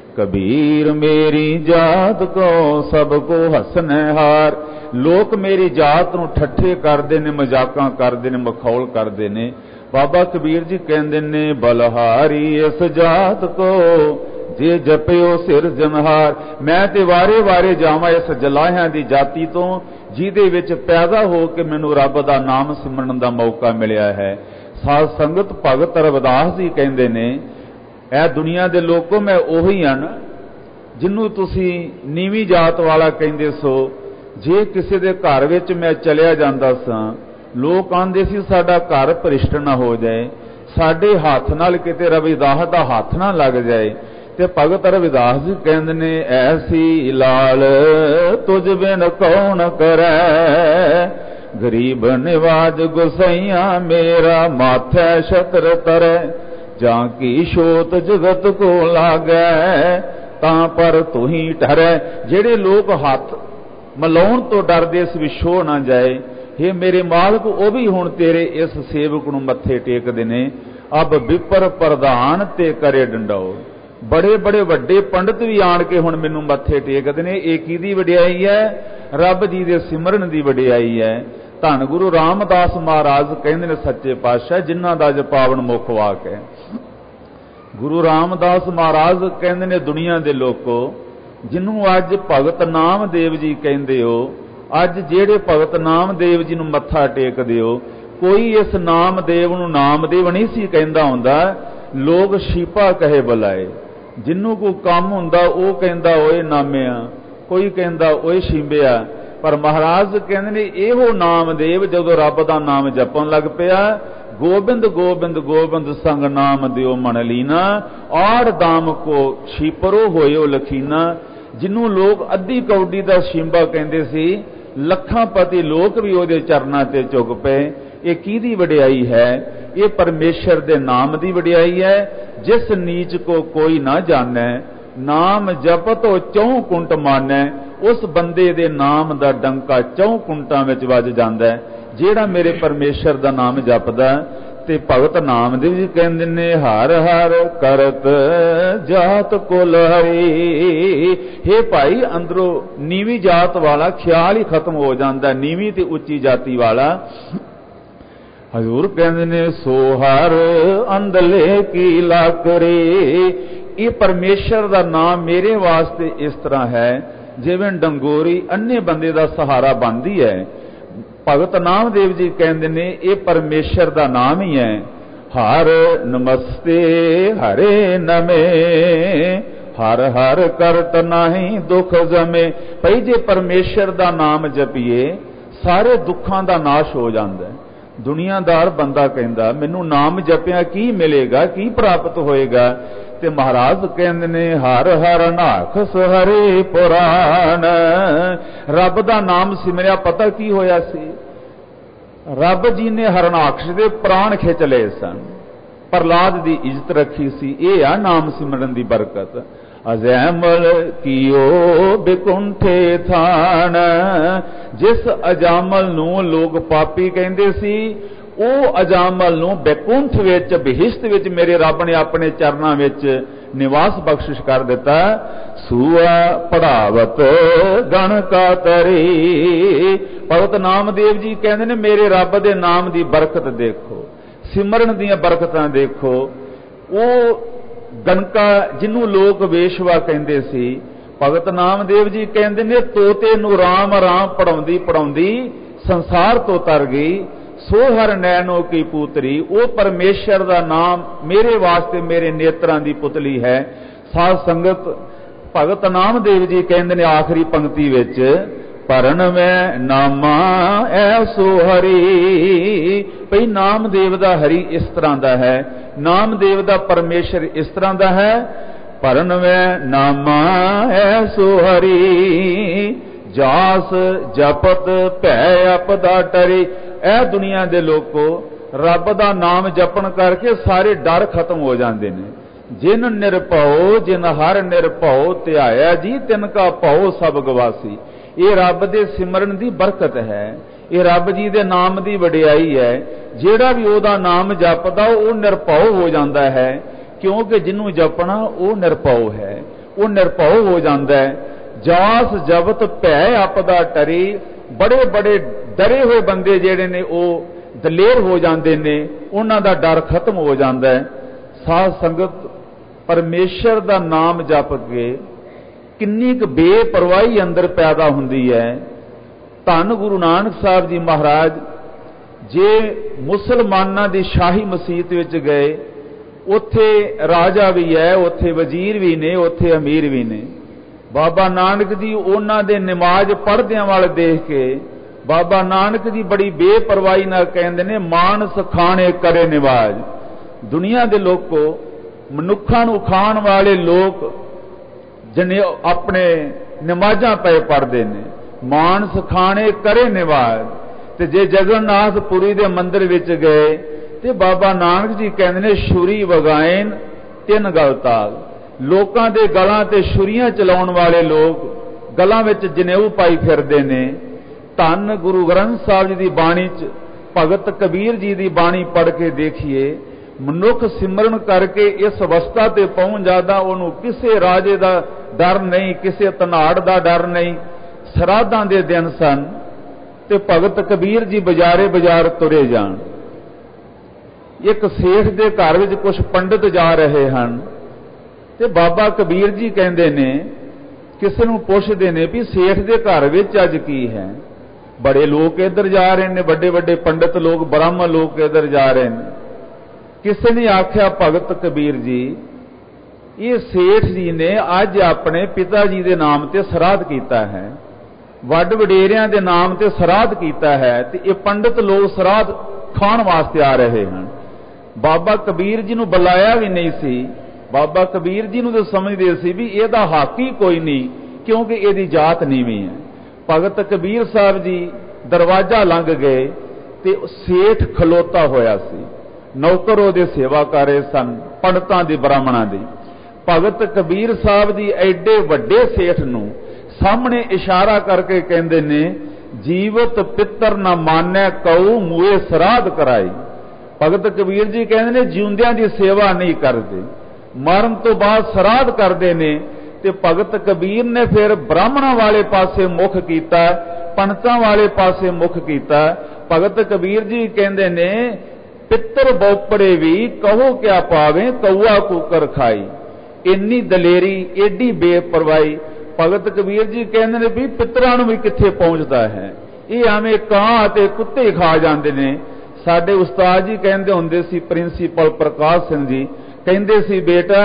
कबीर मेरी जात को सबको हसने हार। लोक मेरी जात नूं ठट्ठे करदे ने, मजाकां करदे ने, मखौल करदे ने। बाबा कबीर जी कहंदे ने बलहारी इस जात को जे जपियो सिरजनहार। मैं ते वारे वारे जावां इस जलाहियां दी जाति तो ਜਿਹਦੇ ਵਿੱਚ पैदा हो के मैनू रब का नाम सिमरन का मौका मिलिया है। साध संगत भगत रविदास जी कहते ने ए दुनिया के लोगों मैं उही हन जिन्हों तुसी नीवी जात वाला कहते सो। जे किसी के घर विच मैं चलिया जांदा सां, लोग आंदे सी साडा घर भरिष्ट ना हो जाए, साडे हाथ नाल किते रविदास दा हाथ ना लग जाए। ते भगत रविदास जी कहंदे ने ऐसी लाल तुझ बिन कौन करे, गरीब निवाज गुसैया मेरा माथे छत्र तरे। जां की शोत जगत को लागै तां पर तू ही ठहरै। जेड़े लोग हाथ मलाउण तो डरदे इस विछो ना जाए, हे मेरे मालक वो भी हुण तेरे इस सेवक नूं मत्थे टेकदे ने। अब विपर प्रधान ते करे डंडौर। बड़े बड़े वड्डे पंडित भी आण के हुण मैनूं मत्थे टेकदे ने। ये किहदी वडियाई है? रब जी दे सिमरन दी वडियाई है। धन गुरु रामदास महाराज कहंदे ने सच्चे पातशाह जिन्हां दा अज पावन मुख वाक है। गुरु रामदास महाराज कहंदे ने दुनिया दे लोको जिन्हों अज भगत नामदेव जी कहंदे हो, अज जेड़े भगत नामदेव जी नूं मत्था टेकदे हो, कोई इस नामदेव नूं नामदेव नहीं सी कहंदा हुंदा, लोग शीपा कहे बुलाए। जिन्हों कोई काम हुंदा वो कहंदा ओए नामिया, कोई कहंदा ओए शींबिया। पर महाराज कहंदे ने इहो नामदेव जदों रब दा नाम जपण लग पिया, गोबिंद गोबिंद गोबिंद संग नाम दियो मन लीना, आड़ दाम को छीपरो होयो लखीना। जिन्हों लोग अद्धी कौडी दा शिंबा कहंदे सी, लखां पति लोक भी उहदे चरनां ते झुक पे। ये किहदी वडियाई है? ये परमेश्वर दे नाम दी वडियाई है। जिस नीच को कोई ना जाने, नाम जपत तो चौं कुंट माने। उस बंदे दे नाम दा डंका चौं कुंटां विच वज जांदा है जेड़ा मेरे परमेश्वर दा नाम जपदा। ते भगत नामदेव जी कहंदे ने हर हर करत जात कुल हरी। हे भाई अंदरों नीवी जात वाला ख्याल ही खत्म हो जाता, नीवी ते उच्ची जाति वाला। हजूर कहंदे ने सो हर अंदले की लाकरे। ये परमेश्वर दा नाम मेरे वास्ते इस तरह है जिवें डंगोरी अन्ने बंदे दा सहारा बनदी है। भगत नामदेव जी कहंदे ने ये परमेश्वर दा नाम ही है। हर नमस्ते हरे नमे, हर हर करत नाही दुख जमे। भाई जे परमेश्वर दा नाम जपीए सारे दुखों का नाश हो जाता है। दुनियादार बंदा कहंदा मैनू नाम जपिया की मिलेगा, की प्राप्त होएगा? ते महाराज कहंदे ने हर हर नाखस हरे पुराण। रब दा नाम सिमरिया पता की होया सी? रब जी ने हरनाक्ष दे प्राण खिंच लए सन, प्रहलाद दी इज्जत रखी सी। ये आ नाम सिमरन दी बरकत। अजैमल कियो बिकुंठे थान। जिस अजामल नूं लोग पापी कहंदे सी, ਉਹ अजामल नूं बैकुंठ विच बिहिश्त विच मेरे रब ने अपने चरनां विच निवास बख्शिश कर दिता। सूआ पढ़ावत गण का तरी। भगत नामदेव जी कहंदे ने मेरे रब दे नाम दी बरकत देखो, सिमरन दीयां बरकतां देखो। ਉਹ गणका जिन्हों लोग वेशवा कहंदे सी, भगत नामदेव जी कहंदे ने तोते नूं राम राम पढ़ाउंदी पढ़ाउंदी संसार तो तर गई। सो हर नैनो की पुत्री। वो परमेश्वर का नाम मेरे वास्ते मेरे नेत्रां दी पुतली है। साध संगत भगत नामदेव जी कहंदे ने आखिरी पंक्ति विच भरन में नामा ऐसो हरी। भई नामदेव दा हरि इस तरह दा है, नामदेव दा परमेश्वर इस तरह दा है। भरन में नामा ऐसो हरी, जास जपत भै अपदा टरी। ए दुनिया दे लोगो रब दा नाम जपन करके सारे डर खत्म हो जाते हैं। जिन निरभओ जिन हर निरभओ ध्याया जी तिनका भओ सब गवासी। ये रब दे सिमरन दी बरकत है, ये रब जी दे नाम दी वडियाई है। जेड़ा भी ओदा नाम जपदा वो निरभओ हो जाता है, क्योंकि जिन्हों जपना वो निरभओ है। ਉਹ ਨਿਰਭਉ ਹੋ ਜਾਂਦਾ ਹੈ। ਜਾਸ ਜਬਤ ਭੈ ਆਪਦਾ ਟਰੀ, ਬੜੇ ਬੜੇ ਡਰੇ ਹੋਏ ਬੰਦੇ ਜਿਹੜੇ ਨੇ ਉਹ ਦਲੇਰ ਹੋ ਜਾਂਦੇ ਨੇ, ਉਹਨਾਂ ਦਾ ਡਰ ਖਤਮ ਹੋ ਜਾਂਦਾ ਹੈ। ਸਾਧ ਸੰਗਤ ਪਰਮੇਸ਼ਰ ਦਾ ਨਾਮ ਜਪ ਕੇ ਕਿੰਨੀ ਕੁ ਬੇਪਰਵਾਹੀ ਅੰਦਰ ਪੈਦਾ ਹੁੰਦੀ ਹੈ। ਧੰਨ ਗੁਰੂ ਨਾਨਕ ਸਾਹਿਬ ਜੀ ਮਹਾਰਾਜ ਜੇ ਮੁਸਲਮਾਨਾਂ ਦੀ ਸ਼ਾਹੀ ਮਸੀਤ ਵਿੱਚ ਗਏ, ਉੱਥੇ ਰਾਜਾ ਵੀ ਹੈ, ਉੱਥੇ ਵਜ਼ੀਰ ਵੀ ਨੇ, ਉੱਥੇ ਅਮੀਰ ਵੀ ਨੇ। ਬਾਬਾ ਨਾਨਕ ਜੀ ਉਹਨਾਂ ਦੇ ਨਮਾਜ਼ ਪੜ੍ਹਦਿਆਂ ਵੱਲ ਦੇਖ ਕੇ ਬਾਬਾ ਨਾਨਕ ਜੀ ਬੜੀ ਬੇਪਰਵਾਹੀ ਨਾਲ ਕਹਿੰਦੇ ਨੇ, ਮਾਨਸ ਖਾਣੇ ਕਰੇ ਨਿਵਾਜ। ਦੁਨੀਆ ਦੇ ਲੋਕੋ, ਮਨੁੱਖਾਂ ਨੂੰ ਖਾਣ ਵਾਲੇ ਲੋਕ ਜਿਹਨੇ ਆਪਣੇ ਨਮਾਜ਼ਾਂ ਪਏ ਪੜ੍ਹਦੇ ਨੇ, ਮਾਨਸ ਖਾਣੇ ਕਰੇ ਨਿਵਾਜ। ਤੇ ਜੇ ਜਗਨਨਾਥਪੁਰੀ ਦੇ ਮੰਦਿਰ ਵਿੱਚ ਗਏ ਤੇ ਬਾਬਾ ਨਾਨਕ ਜੀ ਕਹਿੰਦੇ ਨੇ, ਛੁਰੀ ਵਗਾਇਨ ਤਿੰਨ ਗਲ ਤਾਲ। ਲੋਕਾਂ ਦੇ ਗਲਾਂ ਤੇ ਛੁਰੀਆਂ ਚਲਾਉਣ ਵਾਲੇ ਲੋਕ ਗਲਾਂ ਵਿੱਚ ਜਨੇਊ ਪਾਈ ਫਿਰਦੇ ਨੇ। ਧੰਨ ਗੁਰੂ ਗ੍ਰੰਥ ਸਾਹਿਬ ਜੀ ਦੀ ਬਾਣੀ 'ਚ ਭਗਤ ਕਬੀਰ ਜੀ ਦੀ ਬਾਣੀ ਪੜ੍ਹ ਕੇ ਦੇਖੀਏ, ਮਨੁੱਖ ਸਿਮਰਨ ਕਰਕੇ ਇਸ ਅਵਸਥਾ ਤੇ ਪਹੁੰਚ ਜਾਂਦਾ, ਉਹਨੂੰ ਕਿਸੇ ਰਾਜੇ ਦਾ ਡਰ ਨਹੀਂ, ਕਿਸੇ ਧਨਾੜ ਦਾ ਡਰ ਨਹੀਂ। ਸਰਾਧਾਂ ਦੇ ਦਿਨ ਸਨ ਤੇ ਭਗਤ ਕਬੀਰ ਜੀ ਬਾਜ਼ਾਰੇ ਬਾਜ਼ਾਰ ਤੁਰੇ ਜਾਣ। ਇੱਕ ਸੇਠ ਦੇ ਘਰ ਵਿੱਚ ਕੁਝ ਪੰਡਿਤ ਜਾ ਰਹੇ ਹਨ ਤੇ ਬਾਬਾ ਕਬੀਰ ਜੀ ਕਹਿੰਦੇ ਨੇ, ਕਿਸੇ ਨੂੰ ਪੁੱਛਦੇ ਨੇ ਵੀ ਸੇਠ ਦੇ ਘਰ ਵਿੱਚ ਅੱਜ ਕੀ ਹੈ। ਬੜੇ ਲੋਕ ਇੱਧਰ ਜਾ ਰਹੇ ਨੇ, ਵੱਡੇ ਵੱਡੇ ਪੰਡਿਤ ਲੋਕ, ਬ੍ਰਾਹਮਣ ਲੋਕ ਇੱਧਰ ਜਾ ਰਹੇ ਨੇ। ਕਿਸੇ ਨੇ ਆਖਿਆ, ਭਗਤ ਕਬੀਰ ਜੀ, ਇਹ ਸੇਠ ਜੀ ਨੇ ਅੱਜ ਆਪਣੇ ਪਿਤਾ ਜੀ ਦੇ ਨਾਮ ਤੇ ਸਰਾਧ ਕੀਤਾ ਹੈ, ਵੱਡ ਵਡੇਰਿਆਂ ਦੇ ਨਾਮ ਤੇ ਸਰਾਧ ਕੀਤਾ ਹੈ, ਤੇ ਇਹ ਪੰਡਿਤ ਲੋਕ ਸਰਾਧ ਖਾਣ ਵਾਸਤੇ ਆ ਰਹੇ ਹਨ। ਬਾਬਾ ਕਬੀਰ ਜੀ ਨੂੰ ਬੁਲਾਇਆ ਵੀ ਨਹੀਂ ਸੀ। ਬਾਬਾ ਕਬੀਰ ਜੀ ਨੂੰ ਤਾਂ ਸਮਝਦੇ ਸੀ ਵੀ ਇਹਦਾ ਹੱਕ ਹੀ ਕੋਈ ਨਹੀਂ, ਕਿਉਂਕਿ ਇਹਦੀ ਜਾਤ ਨੀਵੀਂ ਹੈ। ਭਗਤ ਕਬੀਰ ਸਾਹਿਬ ਜੀ ਦਰਵਾਜ਼ਾ ਲੰਘ ਗਏ ਤੇ ਸੇਠ ਖਲੋਤਾ ਹੋਇਆ ਸੀ, ਨੌਕਰ ਉਹਦੇ ਸੇਵਾ ਕਰ ਰਹੇ ਸਨ, ਪੰਡਤਾਂ ਦੀ, ਬ੍ਰਾਹਮਣਾਂ ਦੀ। ਭਗਤ ਕਬੀਰ ਸਾਹਿਬ ਜੀ ਐਡੇ ਵੱਡੇ ਸੇਠ ਨੂੰ ਸਾਹਮਣੇ ਇਸ਼ਾਰਾ ਕਰਕੇ ਕਹਿੰਦੇ ਨੇ, ਜੀਵਤ ਪਿੱਤਰ ਨਾ ਮਾਨੈ ਕਉ ਮੂਏ ਸਰਾਧ ਕਰਾਈ। ਭਗਤ ਕਬੀਰ ਜੀ ਕਹਿੰਦੇ ਨੇ, ਜਿਉਂਦਿਆਂ ਦੀ ਸੇਵਾ ਨਹੀਂ ਕਰਦੇ, ਮਰਨ ਤੋਂ ਬਾਅਦ ਸਰਾਧ ਕਰਦੇ ਨੇ। ਤੇ ਭਗਤ ਕਬੀਰ ਨੇ ਫਿਰ ਬ੍ਰਾਹਮਣਾਂ ਵਾਲੇ ਪਾਸੇ ਮੁਖ ਕੀਤਾ, ਪੰਡਤਾਂ ਵਾਲੇ ਪਾਸੇ ਮੁਖ ਕੀਤਾ। ਭਗਤ ਕਬੀਰ ਜੀ ਕਹਿੰਦੇ ਨੇ, ਪਿੱਤਰ ਬੋਪੜੇ ਵੀ ਕਹੋ ਕਿਆ ਪਾਵੇ, ਕਊਆ ਕੂਕਰ ਖਾਈ। ਇੰਨੀ ਦਲੇਰੀ, ਏਡੀ ਬੇਪਰਵਾਹੀ। ਭਗਤ ਕਬੀਰ ਜੀ ਕਹਿੰਦੇ ਨੇ ਵੀ ਪਿੱਤਰਾਂ ਨੂੰ ਵੀ ਕਿੱਥੇ ਪਹੁੰਚਦਾ ਹੈ, ਇਹ ਐਵੇਂ ਕਾਂ ਅਤੇ ਕੁੱਤੇ ਖਾ ਜਾਂਦੇ ਨੇ। ਸਾਡੇ ਉਸਤਾਦ ਜੀ ਕਹਿੰਦੇ ਹੁੰਦੇ ਸੀ, ਪ੍ਰਿੰਸੀਪਲ ਪ੍ਰਕਾਸ਼ ਸਿੰਘ ਜੀ ਕਹਿੰਦੇ ਸੀ, ਬੇਟਾ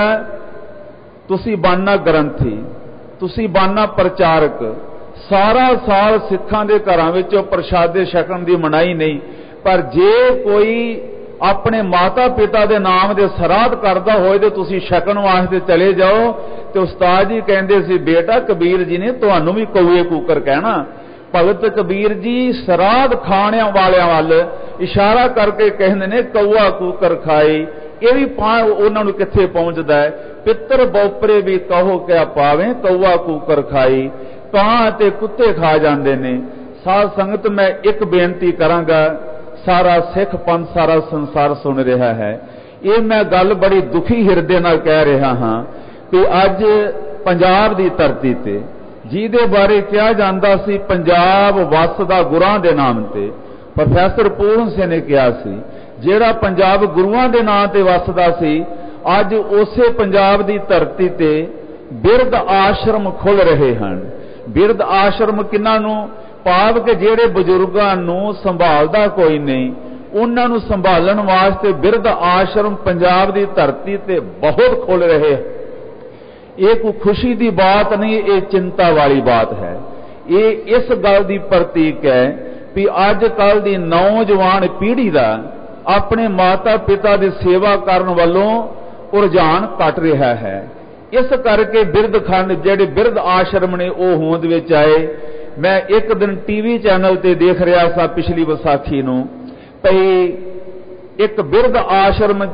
ਤੁਸੀਂ ਬਣਨਾ ਗ੍ਰੰਥੀ, ਤੁਸੀਂ ਬਣਨਾ ਪ੍ਰਚਾਰਕ। ਸਾਰਾ ਸਾਲ ਸਿੱਖਾਂ ਦੇ ਘਰਾਂ ਵਿੱਚੋਂ ਪ੍ਰਸ਼ਾਦੇ ਛਕਣ ਦੀ ਮਨਾਹੀ ਨਹੀਂ, ਪਰ ਜੇ ਕੋਈ ਆਪਣੇ ਮਾਤਾ ਪਿਤਾ ਦੇ ਨਾਮ ਦੇ ਸਰਾਧ ਕਰਦਾ ਹੋਏ ਤੇ ਤੁਸੀਂ ਛਕਣ ਵਾਸਤੇ ਚਲੇ ਜਾਓ। ਤੇ ਉਸਤਾਦ ਜੀ ਕਹਿੰਦੇ ਸੀ, ਬੇਟਾ ਕਬੀਰ ਜੀ ਨੇ ਤੁਹਾਨੂੰ ਵੀ ਕਊਏ ਕੂਕਰ ਕਹਿਣਾ। ਭਗਤ ਕਬੀਰ ਜੀ ਸਰਾਧ ਖਾਣਿਆਂ ਵਾਲਿਆਂ ਵੱਲ ਇਸ਼ਾਰਾ ਕਰਕੇ ਕਹਿੰਦੇ ਨੇ, ਕਊਆ ਕੂਕਰ ਖਾਈ। ਇਹ ਵੀ ਉਹਨਾਂ ਨੂੰ ਕਿੱਥੇ ਪਹੁੰਚਦਾ ਹੈ, ਪਿੱਤਰ ਬੋਪਰੇ ਵੀ ਕਹੋ ਕਿਆ ਪਾਵੇ, ਕਊਆ ਕੂਕਰ ਖਾਈ। ਕਾਂ ਅਤੇ ਕੁੱਤੇ ਖਾ ਜਾਂਦੇ ਨੇ। ਸਾਧ ਸੰਗਤ, ਮੈਂ ਇੱਕ ਬੇਨਤੀ ਕਰਾਂਗਾ, ਸਾਰਾ ਸਿੱਖ ਪੰਥ, ਸਾਰਾ ਸੰਸਾਰ ਸੁਣ ਰਿਹਾ ਹੈ, ਇਹ ਮੈਂ ਗੱਲ ਬੜੀ ਦੁਖੀ ਹਿਰਦੇ ਨਾਲ ਕਹਿ ਰਿਹਾ ਹਾਂ ਕਿ ਅੱਜ ਪੰਜਾਬ ਦੀ ਧਰਤੀ ਤੇ, ਜਿਹਦੇ ਬਾਰੇ ਕਿਹਾ ਜਾਂਦਾ ਸੀ ਪੰਜਾਬ ਵਸਦਾ ਗੁਰਾਂ ਦੇ ਨਾਮ ਤੇ, ਪ੍ਰੋਫੈਸਰ ਪੂਰਨ ਸਿੰਘ ਨੇ ਕਿਹਾ ਸੀ, ਜਿਹੜਾ ਪੰਜਾਬ ਗੁਰੂਆਂ ਦੇ ਨਾਂ ਤੇ ਵਸਦਾ ਸੀ, ਅੱਜ ਉਸੇ ਪੰਜਾਬ ਦੀ ਧਰਤੀ ਤੇ ਬਿਰਧ ਆਸ਼ਰਮ ਖੁੱਲ ਰਹੇ ਹਨ। ਬਿਰਧ ਆਸ਼ਰਮ ਕਿਹਨਾਂ ਨੂੰ? ਭਾਵ ਕਿ ਜਿਹੜੇ ਬਜ਼ੁਰਗਾਂ ਨੂੰ ਸੰਭਾਲਦਾ ਕੋਈ ਨਹੀਂ, ਉਹਨਾਂ ਨੂੰ ਸੰਭਾਲਣ ਵਾਸਤੇ ਬਿਰਧ ਆਸ਼ਰਮ ਪੰਜਾਬ ਦੀ ਧਰਤੀ ਤੇ ਬਹੁਤ ਖੁੱਲ ਰਹੇ। ਇਹ ਕੋਈ ਖੁਸ਼ੀ ਦੀ ਬਾਤ ਨਹੀਂ, ਇਹ ਚਿੰਤਾ ਵਾਲੀ ਬਾਤ ਹੈ। ਇਹ ਇਸ ਗੱਲ ਦੀ ਪ੍ਰਤੀਕ ਹੈ ਕਿ ਅੱਜ ਕੱਲ ਦੀ ਨੌਜਵਾਨ ਪੀੜ੍ਹੀ ਦਾ ਆਪਣੇ ਮਾਤਾ ਪਿਤਾ ਦੀ ਸੇਵਾ ਕਰਨ ਵੱਲੋਂ ਰੁਝਾਨ ਘਟ ਰਿਹਾ ਹੈ। ਇਸ ਕਰਕੇ ਬਿਰਧਖੰਡ, ਜਿਹੜੇ ਬਿਰਧ ਆਸ਼ਰਮ ਨੇ, ਉਹ ਹੋਂਦ ਵਿੱਚ ਆਏ। ਮੈਂ ਇੱਕ ਦਿਨ ਟੀਵੀ ਚੈਨਲ ਤੇ ਦੇਖ ਰਿਹਾ ਸਾਂ, ਪਿਛਲੀ ਵਿਸਾਖੀ ਨੂੰ, ਭਈ ਇੱਕ ਬਿਰਧ ਆਸ਼ਰਮ,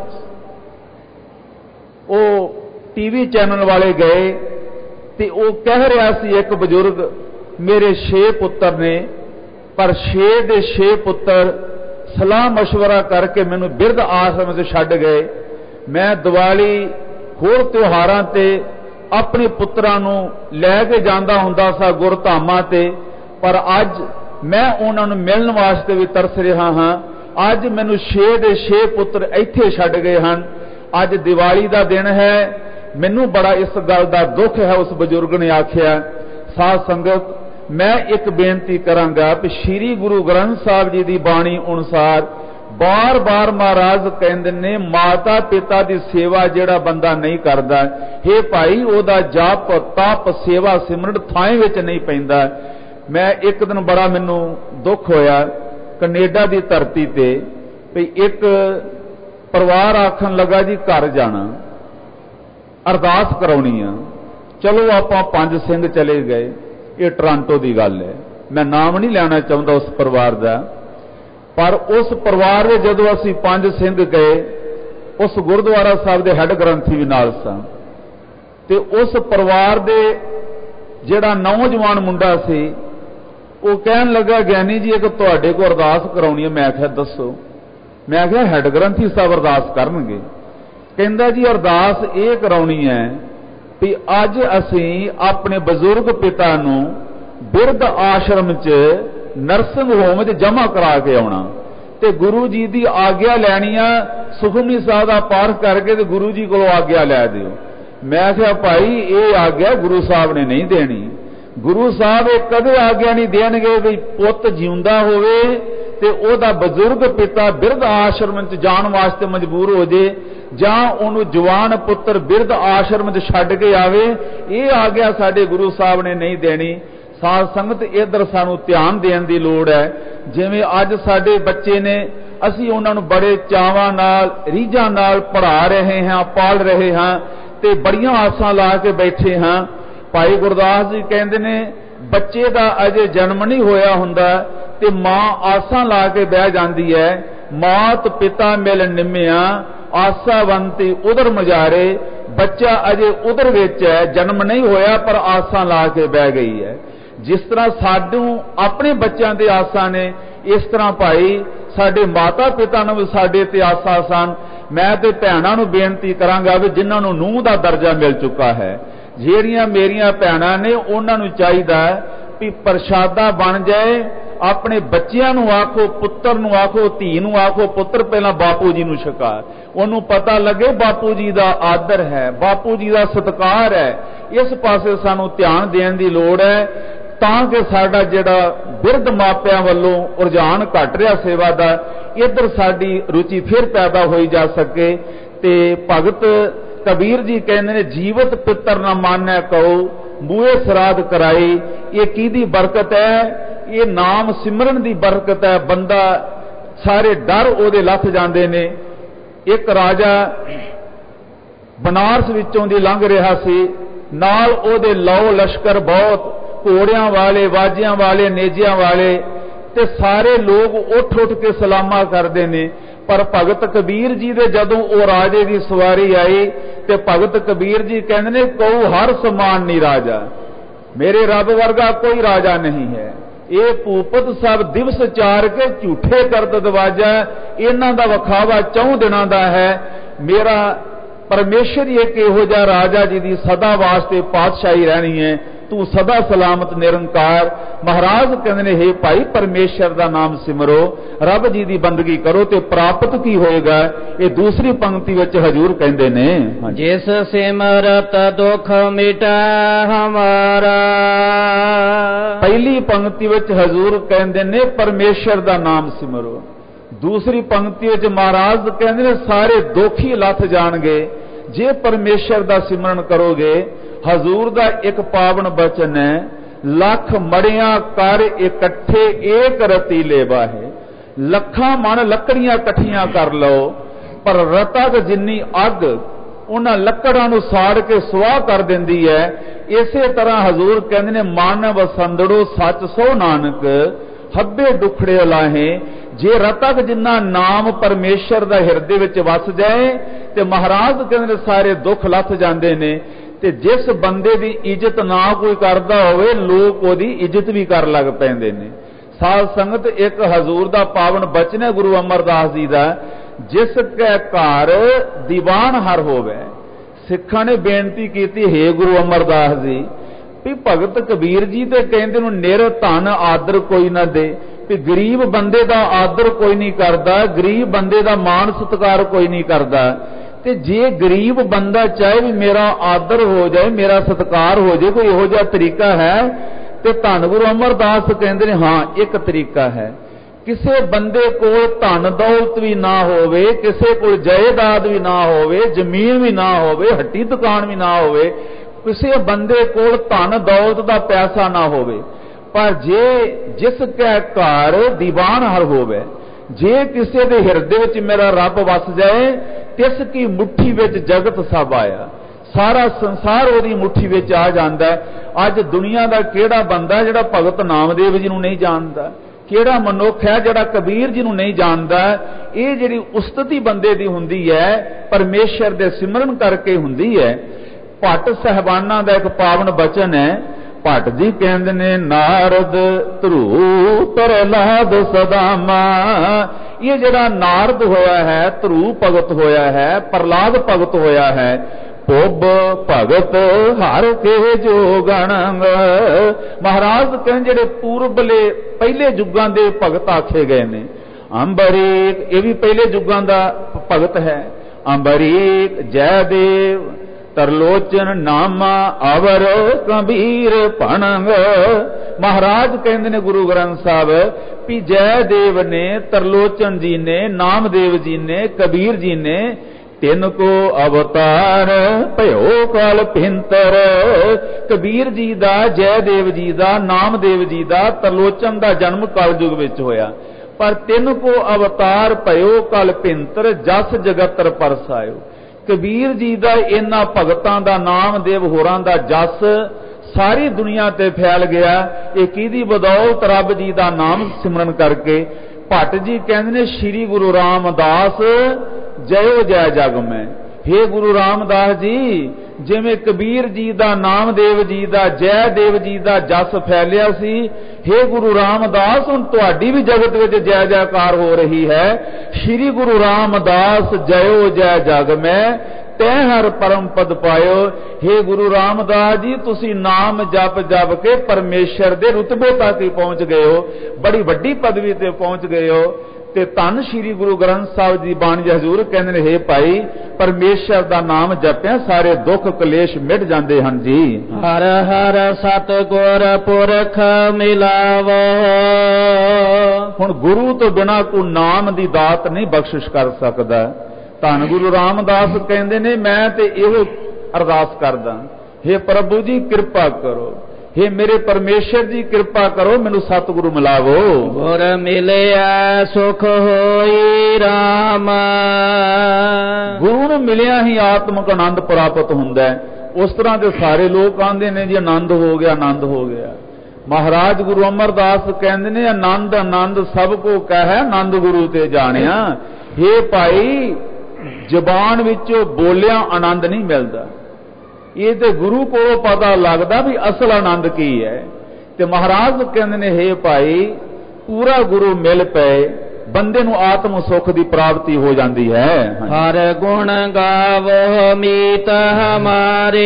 ਉਹ ਟੀਵੀ ਚੈਨਲ ਵਾਲੇ ਗਏ ਤੇ ਉਹ ਕਹਿ ਰਿਹਾ ਸੀ, ਇੱਕ ਬਜ਼ੁਰਗ, ਮੇਰੇ 6 ਪੁੱਤਰ ਨੇ, ਪਰ 6 ਦੇ 6 ਪੁੱਤਰ ਸਲਾਹ ਮਸ਼ਵਰਾ ਕਰਕੇ ਮੈਨੂੰ ਬਿਰਧ ਆਸ਼ਰਮ 'ਚ ਛੱਡ ਗਏ। ਮੈਂ ਦੀਵਾਲੀ ਹੋਰ ਤਿਉਹਾਰਾਂ ਤੇ ਆਪਣੇ ਪੁੱਤਰਾਂ ਨੂੰ ਲੈ ਕੇ ਜਾਂਦਾ ਹੁੰਦਾ ਸਾਂ ਗੁਰਧਾਮਾਂ ਤੇ, ਪਰ ਅੱਜ ਮੈਂ ਉਹਨਾਂ ਨੂੰ ਮਿਲਣ ਵਾਸਤੇ ਵੀ ਤਰਸ ਰਿਹਾ ਹਾਂ। ਅੱਜ ਮੈਨੂੰ 6 ਦੇ 6 ਪੁੱਤਰ ਇੱਥੇ ਛੱਡ ਗਏ ਹਨ। ਅੱਜ ਦੀਵਾਲੀ ਦਾ ਦਿਨ ਹੈ, ਮੈਨੂੰ ਬੜਾ ਇਸ ਗੱਲ ਦਾ ਦੁੱਖ ਹੈ। ਉਸ ਬਜ਼ੁਰਗ ਨੇ ਆਖਿਆ। ਸਾਧ ਸੰਗਤ, ਮੈਂ ਇੱਕ ਬੇਨਤੀ ਕਰਾਂਗਾ ਕਿ ਸ੍ਰੀ ਗੁਰੂ ਗ੍ਰੰਥ ਸਾਹਿਬ ਜੀ ਦੀ ਬਾਣੀ ਅਨੁਸਾਰ ਬਾਰ-ਬਾਰ ਮਹਾਰਾਜ ਕਹਿੰਦੇ ਨੇ, ਮਾਤਾ ਪਿਤਾ ਦੀ ਸੇਵਾ ਜਿਹੜਾ ਬੰਦਾ ਨਹੀਂ ਕਰਦਾ, हे ਭਾਈ, ਉਹਦਾ ਜਪ ਤਪ ਸੇਵਾ ਸਿਮਰਨ ਥਾਂ ਵਿੱਚ ਨਹੀਂ ਪੈਂਦਾ। ਮੈਂ ਇੱਕ ਦਿਨ ਬੜਾ ਮੈਨੂੰ ਦੁੱਖ ਹੋਇਆ, ਕੈਨੇਡਾ ਦੀ ਧਰਤੀ ਤੇ ਵੀ ਇੱਕ ਪਰਿਵਾਰ ਆਖਣ ਲੱਗਾ ਜੀ ਘਰ ਜਾਣਾ, ਅਰਦਾਸ ਕਰਾਉਣੀ ਆ। ਚਲੋ ਆਪਾਂ 5 ਸਿੰਘ ਚਲੇ ਗਏ। ਇਹ ਟੋਰਾਂਟੋ ਦੀ ਗੱਲ ਹੈ, ਮੈਂ ਨਾਮ ਨਹੀਂ ਲੈਣਾ ਚਾਹੁੰਦਾ ਉਸ ਪਰਿਵਾਰ ਦਾ, ਪਰ ਉਸ ਪਰਿਵਾਰ ਦੇ ਜਦੋਂ ਅਸੀਂ 5 ਸਿੰਘ ਗਏ, ਉਸ ਗੁਰਦੁਆਰਾ ਸਾਹਿਬ ਦੇ ਹੈੱਡ ਗ੍ਰੰਥੀ ਵੀ ਨਾਲ ਸਨ, ਤੇ ਉਸ ਪਰਿਵਾਰ ਦੇ ਜਿਹੜਾ ਨੌਜਵਾਨ ਮੁੰਡਾ ਸੀ, ਉਹ ਕਹਿਣ ਲੱਗਾ, ਗਿਆਨੀ ਜੀ ਇੱਕ ਤੁਹਾਡੇ ਕੋਲ ਅਰਦਾਸ ਕਰਾਉਣੀ ਹੈ। ਮੈਂ ਕਿਹਾ ਦੱਸੋ। ਮੈਂ ਕਿਹਾ ਹੈੱਡ ਗ੍ਰੰਥੀ ਸਾਹਿਬ ਅਰਦਾਸ ਕਰਨਗੇ। ਕਹਿੰਦਾ ਜੀ ਅਰਦਾਸ ਇਹ ਕਰਾਉਣੀ ਹੈ ਵੀ ਅੱਜ ਅਸੀਂ ਆਪਣੇ ਬਜ਼ੁਰਗ ਪਿਤਾ ਨੂੰ ਬਿਰਧ ਆਸ਼ਰਮ 'ਚ ਨਰਸਿੰਗ ਹੋਮ 'ਚ ਜਮ੍ਹਾਂ ਕਰਾ ਕੇ ਆਉਣਾ ਤੇ ਗੁਰੂ ਜੀ ਦੀ ਆਗਿਆ ਲੈਣੀ ਆ। ਸੁਖਮਨੀ ਸਾਹਿਬ ਦਾ ਪਾਠ ਕਰਕੇ ਤੇ ਗੁਰੂ ਜੀ ਕੋਲੋਂ ਆਗਿਆ ਲੈ ਦਿਓ। ਮੈਂ ਕਿਹਾ ਭਾਈ, ਇਹ ਆਗਿਆ ਗੁਰੂ ਸਾਹਿਬ ਨੇ ਨਹੀਂ ਦੇਣੀ। ਗੁਰੂ ਸਾਹਿਬ ਇਹ ਕਦੇ ਆਗਿਆ ਨਹੀਂ ਦੇਣਗੇ ਵੀ ਪੁੱਤ ਜਿਉਂਦਾ ਹੋਵੇ ਤੇ ਉਹਦਾ ਬਜ਼ੁਰਗ ਪਿਤਾ ਬਿਰਧ ਆਸ਼ਰਮ 'ਚ ਜਾਣ ਵਾਸਤੇ ਮਜਬੂਰ ਹੋ ਜੇ, ਜਾਂ ਉਹਨੂੰ ਜਵਾਨ ਪੁੱਤਰ ਬਿਰਧ ਆਸ਼ਰਮ 'ਚ ਛੱਡ ਕੇ ਆਵੇ। ਇਹ ਆਗਿਆ ਸਾਡੇ ਗੁਰੂ ਸਾਹਿਬ ਨੇ ਨਹੀਂ ਦੇਣੀ। ਸਾਧ ਸੰਗਤ, ਇਧਰ ਸਾਨੂੰ ਧਿਆਨ ਦੇਣ ਦੀ ਲੋੜ ਹੈ। ਜਿਵੇਂ ਅੱਜ ਸਾਡੇ ਬੱਚੇ ਨੇ, ਅਸੀਂ ਉਹਨਾਂ ਨੂੰ ਬੜੇ ਚਾਵਾਂ ਨਾਲ ਰੀਝਾਂ ਨਾਲ ਪੜ੍ਹਾ ਰਹੇ ਹਾਂ, ਪਾਲ ਰਹੇ ਹਾਂ ਤੇ ਬੜੀਆਂ ਆਸਾਂ ਲਾ ਕੇ ਬੈਠੇ ਹਾਂ। ਭਾਈ ਗੁਰਦਾਸ ਜੀ ਕਹਿੰਦੇ ਨੇ, ਬੱਚੇ ਦਾ ਅਜੇ ਜਨਮ ਨਹੀਂ ਹੋਇਆ ਹੁੰਦਾ ਤੇ ਮਾਂ ਆਸਾਂ ਲਾ ਕੇ ਬਹਿ ਜਾਂਦੀ ਹੈ। ਮਾਤ ਪਿਤਾ ਮਿਲ ਨਿੰਮਿਆ, ਆਸਾਵੰਤੀ ਉਦਰ ਮਜਾਰੇ। ਬੱਚਾ ਅਜੇ ਉਦਰ ਵਿੱਚ ਹੈ, ਜਨਮ ਨਹੀਂ ਹੋਇਆ, ਪਰ ਆਸਾਂ ਲਾ ਕੇ ਬਹਿ ਗਈ ਹੈ। ਜਿਸ ਤਰ੍ਹਾਂ ਸਾਨੂੰ ਆਪਣੇ ਬੱਚਿਆਂ ਦੇ ਆਸਾਂ ਨੇ, ਇਸ ਤਰ੍ਹਾਂ ਭਾਈ ਸਾਡੇ ਮਾਤਾ ਪਿਤਾ ਨੂੰ ਵੀ ਸਾਡੇ ਤੇ ਆਸਾਂ ਸਨ। ਮੈਂ ਤੇ ਭੈਣਾਂ ਨੂੰ ਬੇਨਤੀ ਕਰਾਂਗਾ ਵੀ ਜਿਨ੍ਹਾਂ ਨੂੰ ਨੂੰਹ ਦਾ ਦਰਜਾ ਮਿਲ ਚੁੱਕਾ ਹੈ, ਜਿਹੜੀਆਂ ਮੇਰੀਆਂ ਭੈਣਾਂ ਨੇ, ਉਹਨਾਂ ਨੂੰ ਚਾਹੀਦਾ ਵੀ ਪ੍ਰਸ਼ਾਦਾ ਬਣ ਜਾਏ। ਆਪਣੇ ਬੱਚਿਆਂ ਨੂੰ ਆਖੋ, ਪੁੱਤਰ ਨੂੰ ਆਖੋ, ਧੀ ਨੂੰ ਆਖੋ, ਪੁੱਤਰ ਪਹਿਲਾਂ ਬਾਪੂ ਜੀ ਨੂੰ ਛਕਾ, ਉਹਨੂੰ ਪਤਾ ਲੱਗੇ ਬਾਪੂ ਜੀ ਦਾ ਆਦਰ ਹੈ, ਬਾਪੂ ਜੀ ਦਾ ਸਤਿਕਾਰ ਹੈ। ਇਸ ਪਾਸੇ ਸਾਨੂੰ ਧਿਆਨ ਦੇਣ ਦੀ ਲੋੜ ਹੈ ਤਾਂ ਕਿ ਸਾਡਾ ਜਿਹੜਾ ਬਿਰਧ ਮਾਪਿਆਂ ਵੱਲੋਂ ਰੁਝਾਨ ਘਟ ਰਿਹਾ ਸੇਵਾ ਦਾ, ਇੱਧਰ ਸਾਡੀ ਰੁਚੀ ਫਿਰ ਪੈਦਾ ਹੋਈ ਜਾ ਸਕੇ। ਤੇ ਭਗਤ ਕਬੀਰ ਜੀ ਕਹਿੰਦੇ ਨੇ, ਜੀਵਤ ਪਿੱਤਰ ਨਾ ਮਾਨੈ ਕਹੋ, ਮੂਹੇ ਸਰਾਧ ਕਰਾਈ। ਇਹ ਕਿਹਦੀ ਬਰਕਤ ਹੈ? ਇਹ ਨਾਮ ਸਿਮਰਨ ਦੀ ਬਰਕਤ ਹੈ। ਬੰਦਾ ਸਾਰੇ ਡਰ ਉਹਦੇ ਲੱਥ ਜਾਂਦੇ ਨੇ। ਇੱਕ ਰਾਜਾ ਬਨਾਰਸ ਵਿੱਚੋਂ ਦੀ ਲੰਘ ਰਿਹਾ ਸੀ, ਨਾਲ ਉਹਦੇ ਲਓ ਲਸ਼ਕਰ ਬਹੁਤ, ਘੋੜਿਆਂ ਵਾਲੇ, ਬਾਜਿਆਂ ਵਾਲੇ, ਨੇਜਿਆਂ ਵਾਲੇ, ਤੇ ਸਾਰੇ ਲੋਕ ਉੱਠ ਕੇ ਸਲਾਮਾਂ ਕਰਦੇ ਨੇ। ਪਰ ਭਗਤ ਕਬੀਰ ਜੀ ਦੇ ਜਦੋਂ ਉਹ ਰਾਜੇ ਦੀ ਸਵਾਰੀ ਆਈ ਤੇ ਭਗਤ ਕਬੀਰ ਜੀ ਕਹਿੰਦੇ ਨੇ, ਕਹੂ ਹਰ ਸਮਾਨ ਨਹੀਂ ਰਾਜਾ, ਮੇਰੇ ਰੱਬ ਵਰਗਾ ਕੋਈ ਰਾਜਾ ਨਹੀਂ ਹੈ। ਇਹ ਭੂਪਤ ਸਭ ਦਿਵਸ ਚਾਰ ਕੇ ਝੂਠੇ ਕਰਦ ਦਵਾਜਾ, ਇਹਨਾਂ ਦਾ ਵਿਖਾਵਾ 4 ਦਿਨਾਂ ਦਾ ਹੈ। ਮੇਰਾ ਪਰਮੇਸ਼ਰ ਹੀ ਇੱਕ ਇਹੋ ਜਿਹਾ ਰਾਜਾ ਜਿਹਦੀ ਸਦਾ ਵਾਸਤੇ ਪਾਤਸ਼ਾਹੀ ਰਹਿਣੀ ਹੈ। ਤੂੰ ਸਦਾ ਸਲਾਮਤ ਨਿਰੰਕਾਰ। ਮਹਾਰਾਜ ਕਹਿੰਦੇ ਨੇ, हे ਭਾਈ, ਪਰਮੇਸ਼ਰ ਦਾ ਨਾਮ ਸਿਮਰੋ, ਰੱਬ ਜੀ ਦੀ ਬੰਦਗੀ ਕਰੋ ਤੇ ਪ੍ਰਾਪਤ ਕੀ ਹੋਏਗਾ? ਇਹ ਦੂਸਰੀ ਪੰਕਤੀ ਵਿੱਚ ਹਜੂਰ ਕਹਿੰਦੇ ਨੇ, ਜਿਸ ਸਿਮਰਤ ਦੁਖ ਮਿਟੈ ਹਮਾਰਾ। ਪਹਿਲੀ ਪੰਕਤੀ ਵਿੱਚ ਹਜੂਰ ਕਹਿੰਦੇ ਨੇ ਪਰਮੇਸ਼ਰ ਦਾ ਨਾਮ ਸਿਮਰੋ। ਦੂਸਰੀ ਪੰਕਤੀ ਵਿੱਚ ਮਹਾਰਾਜ ਕਹਿੰਦੇ ਨੇ ਸਾਰੇ ਦੁੱਖ ਹੀ ਲੱਥ ਜਾਣਗੇ ਜੇ ਪਰਮੇਸ਼ਰ ਦਾ ਸਿਮਰਨ ਕਰੋਗੇ। ਹਜ਼ੂਰ ਦਾ ਇੱਕ ਪਾਵਨ ਬਚਨ ਹੈ, ਲੱਖ ਮੜਿਆਂ ਕਰ ਇਕੱਠੇ ਏਕ ਰਤੀਲੇ ਬਾਹੇ। ਲੱਖਾਂ ਮਣ ਲੱਕੜੀਆਂ ਇਕੱਠੀਆਂ ਕਰ ਲਓ, ਪਰ ਰਤਕ ਜਿੰਨੀ ਅੱਗ ਉਹਨਾਂ ਲੱਕੜਾਂ ਨੂੰ ਸਾੜ ਕੇ ਸੁਆਹ ਕਰ ਦਿੰਦੀ ਹੈ। ਇਸੇ ਤਰ੍ਹਾਂ ਹਜ਼ੂਰ ਕਹਿੰਦੇ ਨੇ, ਮਨ ਵਸੰਦੜੋ ਸੱਚ ਸੋ ਨਾਨਕ, ਹੱਬੇ ਦੁਖੜੇ ਲਾਹੇ। ਜੇ ਰਤਕ ਜਿੰਨਾ ਨਾਮ ਪਰਮੇਸ਼ਰ ਦਾ ਹਿਰਦੇ ਵਿੱਚ ਵਸ ਜਾਏ ਤੇ ਮਹਾਰਾਜ ਕਹਿੰਦੇ ਨੇ ਸਾਰੇ ਦੁੱਖ ਲੱਥ ਜਾਂਦੇ ਨੇ। ਤੇ ਜਿਸ ਬੰਦੇ ਦੀ ਇੱਜ਼ਤ ਨਾ ਕੋਈ ਕਰਦਾ ਹੋਵੇ, ਲੋਕ ਉਹਦੀ ਇੱਜ਼ਤ ਵੀ ਕਰਨ ਲੱਗ ਪੈਂਦੇ ਨੇ। ਸਾਧ ਸੰਗਤ, ਇੱਕ ਹਜ਼ੂਰ ਦਾ ਪਾਵਨ ਬਚਨ ਹੈ ਗੁਰੂ ਅਮਰਦਾਸ ਜੀ ਦਾ, ਜਿਸ ਕੈ ਘਰ ਦੀਵਾਨ ਹਰ ਹੋਵੇ, ਸਿੱਖਾਂ ਨੇ ਬੇਨਤੀ ਕੀਤੀ, ਹੇ ਗੁਰੂ ਅਮਰਦਾਸ ਜੀ, ਵੀ ਭਗਤ ਕਬੀਰ ਜੀ ਤੇ ਕਹਿੰਦੇ ਨੂੰ ਨਿਰ ਧਨ ਆਦਰ ਕੋਈ ਨਾ ਦੇ, ਵੀ ਗਰੀਬ ਬੰਦੇ ਦਾ ਆਦਰ ਕੋਈ ਨਹੀਂ ਕਰਦਾ, ਗਰੀਬ ਬੰਦੇ ਦਾ ਮਾਣ ਸਤਿਕਾਰ ਕੋਈ ਨਹੀਂ ਕਰਦਾ। ਤੇ ਜੇ ਗਰੀਬ ਬੰਦਾ ਚਾਹੇ ਵੀ ਮੇਰਾ ਆਦਰ ਹੋ ਜਾਏ, ਮੇਰਾ ਸਤਿਕਾਰ ਹੋ ਜਾਏ, ਕੋਈ ਇਹੋ ਜਿਹਾ ਤਰੀਕਾ ਹੈ? ਤੇ ਧੰਨ ਗੁਰੂ ਅਮਰਦਾਸ ਕਹਿੰਦੇ ਨੇ, ਹਾਂ ਇੱਕ ਤਰੀਕਾ ਹੈ। ਕਿਸੇ ਬੰਦੇ ਕੋਲ ਧਨ ਦੌਲਤ ਵੀ ਨਾ ਹੋਵੇ, ਕਿਸੇ ਕੋਲ ਜਾਇਦਾਦ ਵੀ ਨਾ ਹੋਵੇ, ਜ਼ਮੀਨ ਵੀ ਨਾ ਹੋਵੇ, ਹੱਟੀ ਦੁਕਾਨ ਵੀ ਨਾ ਹੋਵੇ, ਕਿਸੇ ਬੰਦੇ ਕੋਲ ਧਨ ਦੌਲਤ ਦਾ ਪੈਸਾ ਨਾ ਹੋਵੇ, ਪਰ ਜੇ ਜਿਸ ਕੈ ਘਰ ਦੀਵਾਨ ਹਰ ਹੋਵੇ, ਜੇ ਕਿਸੇ ਦੇ ਹਿਰਦੇ ਵਿੱਚ ਮੇਰਾ ਰੱਬ ਵਸ ਜਾਏ, ਤਿਸ ਕੀ ਮੁੱਠੀ ਵਿੱਚ ਜਗਤ ਸਭ ਆਇਆ, ਸਾਰਾ ਸੰਸਾਰ ਉਹਦੀ ਮੁੱਠੀ ਵਿੱਚ ਆ ਜਾਂਦਾ। ਅੱਜ ਦੁਨੀਆ ਦਾ ਕਿਹੜਾ ਬੰਦਾ ਜਿਹੜਾ ਭਗਤ ਨਾਮਦੇਵ ਜੀ ਨੂੰ ਨਹੀਂ ਜਾਣਦਾ? ਕਿਹੜਾ ਮਨੁੱਖ ਹੈ ਜਿਹੜਾ ਕਬੀਰ ਜੀ ਨੂੰ ਨਹੀਂ ਜਾਣਦਾ? ਇਹ ਜਿਹੜੀ ਉਸਤਤੀ ਬੰਦੇ ਦੀ ਹੁੰਦੀ ਹੈ, ਪਰਮੇਸ਼ਰ ਦੇ ਸਿਮਰਨ ਕਰਕੇ ਹੁੰਦੀ ਹੈ। ਭੱਟ ਸਾਹਿਬਾਨਾਂ ਦਾ ਇੱਕ ਪਾਵਨ ਬਚਨ ਹੈ। ਭੱਟ ਜੀ ਕਹਿੰਦੇ ਨੇ, ਨਾਰਦ ਧਰੂ ਪ੍ਰਹਲਾਦ ਸਦਾਮਾ। ਇਹ ਜਿਹੜਾ ਨਾਰਦ ਹੋਇਆ ਹੈ, ਧਰੂ ਭਗਤ ਹੋਇਆ ਹੈ, ਪ੍ਰਹਲਾਦ ਭਗਤ ਹੋਇਆ ਹੈ, ਪੁੱਬ ਭਗਤ ਹਰ ਕੇ ਜੋ ਗਣੰਗ। ਮਹਾਰਾਜ ਕਹਿੰਦੇ ਜਿਹੜੇ ਪੂਰਬਲੇ ਪਹਿਲੇ ਯੁੱਗਾਂ ਦੇ ਭਗਤ ਆਖੇ ਗਏ ਨੇ। ਅੰਬਰੀਕ ਇਹ ਵੀ ਪਹਿਲੇ ਯੁੱਗਾਂ ਦਾ ਭਗਤ ਹੈ। ਅੰਬਰੀਕ ਜੈਦੇਵ ਤਰਲੋਚਨ ਨਾਮਾ ਅਵਰ ਕਬੀਰ ਭਣੰਗ। ਮਹਾਰਾਜ ਕਹਿੰਦੇ ਨੇ ਗੁਰੂ ਗ੍ਰੰਥ ਸਾਹਿਬ ਵੀ ਜੈਦੇਵ ਨੇ, ਤਰਲੋਚਨ ਜੀ ਨੇ, ਨਾਮਦੇਵ ਜੀ ਨੇ, ਕਬੀਰ ਜੀ ਨੇ, ਤਿੰਨ ਕੋ ਅਵਤਾਰ ਭਇਓ ਕਾਲ ਭਿੰਤਰ। ਕਬੀਰ ਜੀ ਦਾ, ਜੈਦੇਵ ਜੀ ਦਾ, ਨਾਮਦੇਵ ਜੀ ਦਾ, ਤਰਲੋਚਨ ਦਾ ਜਨਮ ਕਲਯੁਗ ਵਿੱਚ ਹੋਇਆ, ਪਰ ਤਿੰਨ ਕੋ ਅਵਤਾਰ ਭਇਓ ਕਾਲ ਭਿੰਤਰ, ਜਸ ਜਗਤਰ ਪਰਸਾਇਓ। ਕਬੀਰ ਜੀ ਦਾ, ਇਹਨਾਂ ਭਗਤਾਂ ਦਾ, ਨਾਮਦੇਵ ਹੋਰਾਂ ਦਾ ਜਸ ਸਾਰੀ ਦੁਨੀਆ ਤੇ ਫੈਲ ਗਿਆ। ਇਹ ਕਿਹਦੀ ਬਦੌਲਤ? ਰੱਬ ਜੀ ਦਾ ਨਾਮ ਸਿਮਰਨ ਕਰਕੇ। ਭੱਟ ਜੀ ਕਹਿੰਦੇ ਨੇ, ਸ਼੍ਰੀ ਗੁਰੂ ਰਾਮਦਾਸ ਜਯੋ ਜੈ ਜਗ ਮੈਂ। हे ਗੁਰੂ ਰਾਮਦਾਸ ਜੀ, ਜਿਵੇਂ ਕਬੀਰ ਜੀ ਦਾ, ਨਾਮਦੇਵ ਜੀ ਦਾ, ਜੈਦੇਵ ਜੀ ਦਾ ਜਸ ਫੈਲਿਆ ਸੀ, हे ਗੁਰੂ ਰਾਮਦਾਸ ਹੁਣ ਤੁਹਾਡੀ ਵੀ ਜਗਤ ਵਿੱਚ ਜੈ ਜੈਕਾਰ ਹੋ ਰਹੀ ਹੈ। ਸ਼੍ਰੀ ਗੁਰੂ ਰਾਮਦਾਸ ਜਯੋ ਜੈ ਜਗ ਮੈਂ, ਤੈ ਹਰ ਪਰਮ ਪਦ ਪਾਇਓ। हे ਗੁਰੂ ਰਾਮਦਾਸ ਜੀ, ਤੁਸੀਂ ਨਾਮ ਜਪ ਜਪ ਕੇ ਪਰਮੇਸ਼ਰ ਦੇ ਰੁਤਬੇ ਤੱਕ ਹੀ ਪਹੁੰਚ ਗਏ ਹੋ, ਬੜੀ ਵੱਡੀ ਪਦਵੀ ਤੇ ਪਹੁੰਚ ਗਏ ਹੋ। ਤੇ ਧੰਨ ਸ਼੍ਰੀ ਗੁਰੂ ਗ੍ਰੰਥ ਸਾਹਿਬ ਜੀ ਬਾਣੀ ਜੀ ਹਜ਼ੂਰ ਕਹਿੰਦੇ ਨੇ, हे ਭਾਈ, ਪਰਮੇਸ਼ਰ ਦਾ ਨਾਮ ਜਪਿਆ ਸਾਰੇ ਦੁੱਖ ਕਲੇਸ਼ ਮਿਟ ਜਾਂਦੇ ਹਨ ਜੀ। ਹਰ ਹਰ ਸਤਿਗੁਰ ਪੁਰਖ ਮਿਲਾਵੋ। ਹੁਣ ਗੁਰੂ ਤੋਂ ਬਿਨਾਂ ਕੋਈ ਨਾਮ ਦੀ ਦਾਤ ਨਹੀਂ ਬਖਸ਼ਿਸ਼ ਕਰ ਸਕਦਾ। ਧੰਨ ਗੁਰੂ ਰਾਮਦਾਸ ਕਹਿੰਦੇ ਨੇ, ਮੈਂ ਤੇ ਇਹੋ ਅਰਦਾਸ ਕਰਦਾ, हे ਪ੍ਰਭੂ ਜੀ ਕਿਰਪਾ ਕਰੋ, हे ਮੇਰੇ ਪਰਮੇਸ਼ਰ ਜੀ ਕਿਰਪਾ ਕਰੋ, ਮੈਨੂੰ ਸਤਿਗੁਰੂ ਮਿਲਾਵੋ। ਗੁਰ ਮਿਲਿਆ ਸੁਖ ਹੋਈ ਰਾਮ। ਗੁਰੂ ਨੂੰ ਮਿਲਿਆ ਹੀ ਆਤਮਿਕ ਆਨੰਦ ਪ੍ਰਾਪਤ ਹੁੰਦਾ ਹੈ। ਉਸ ਤਰ੍ਹਾਂ ਦੇ ਸਾਰੇ ਲੋਕ ਆਂਦੇ ਨੇ ਜੀ ਆਨੰਦ ਹੋ ਗਿਆ, ਆਨੰਦ ਹੋ ਗਿਆ। ਮਹਾਰਾਜ ਗੁਰੂ ਅਮਰਦਾਸ ਕਹਿੰਦੇ ਨੇ, ਆਨੰਦ ਆਨੰਦ ਸਭ ਕੋ ਕਹੈ, ਆਨੰਦ ਗੁਰੂ ਤੇ ਜਾਣਿਆ। हे ਭਾਈ, ਜ਼ਬਾਨ ਵਿੱਚੋਂ ਬੋਲਿਆ ਆਨੰਦ ਨਹੀਂ ਮਿਲਦਾ, ਇਹ ਤੇ ਗੁਰੂ ਕੋਲੋਂ ਪਤਾ ਲੱਗਦਾ ਵੀ ਅਸਲ ਆਨੰਦ ਕੀ ਹੈ। ਤੇ ਮਹਾਰਾਜ ਕਹਿੰਦੇ ਨੇ, हे ਭਾਈ, ਪੂਰਾ ਗੁਰੂ ਮਿਲ ਪਏ, ਬੰਦੇ ਨੂੰ ਆਤਮ ਸੁਖ ਦੀ ਪ੍ਰਾਪਤੀ ਹੋ ਜਾਂਦੀ ਹੈ। ਹਰ ਗੁਣ ਗਾਵੋ ਮੀਤ ਹਮਾਰੇ।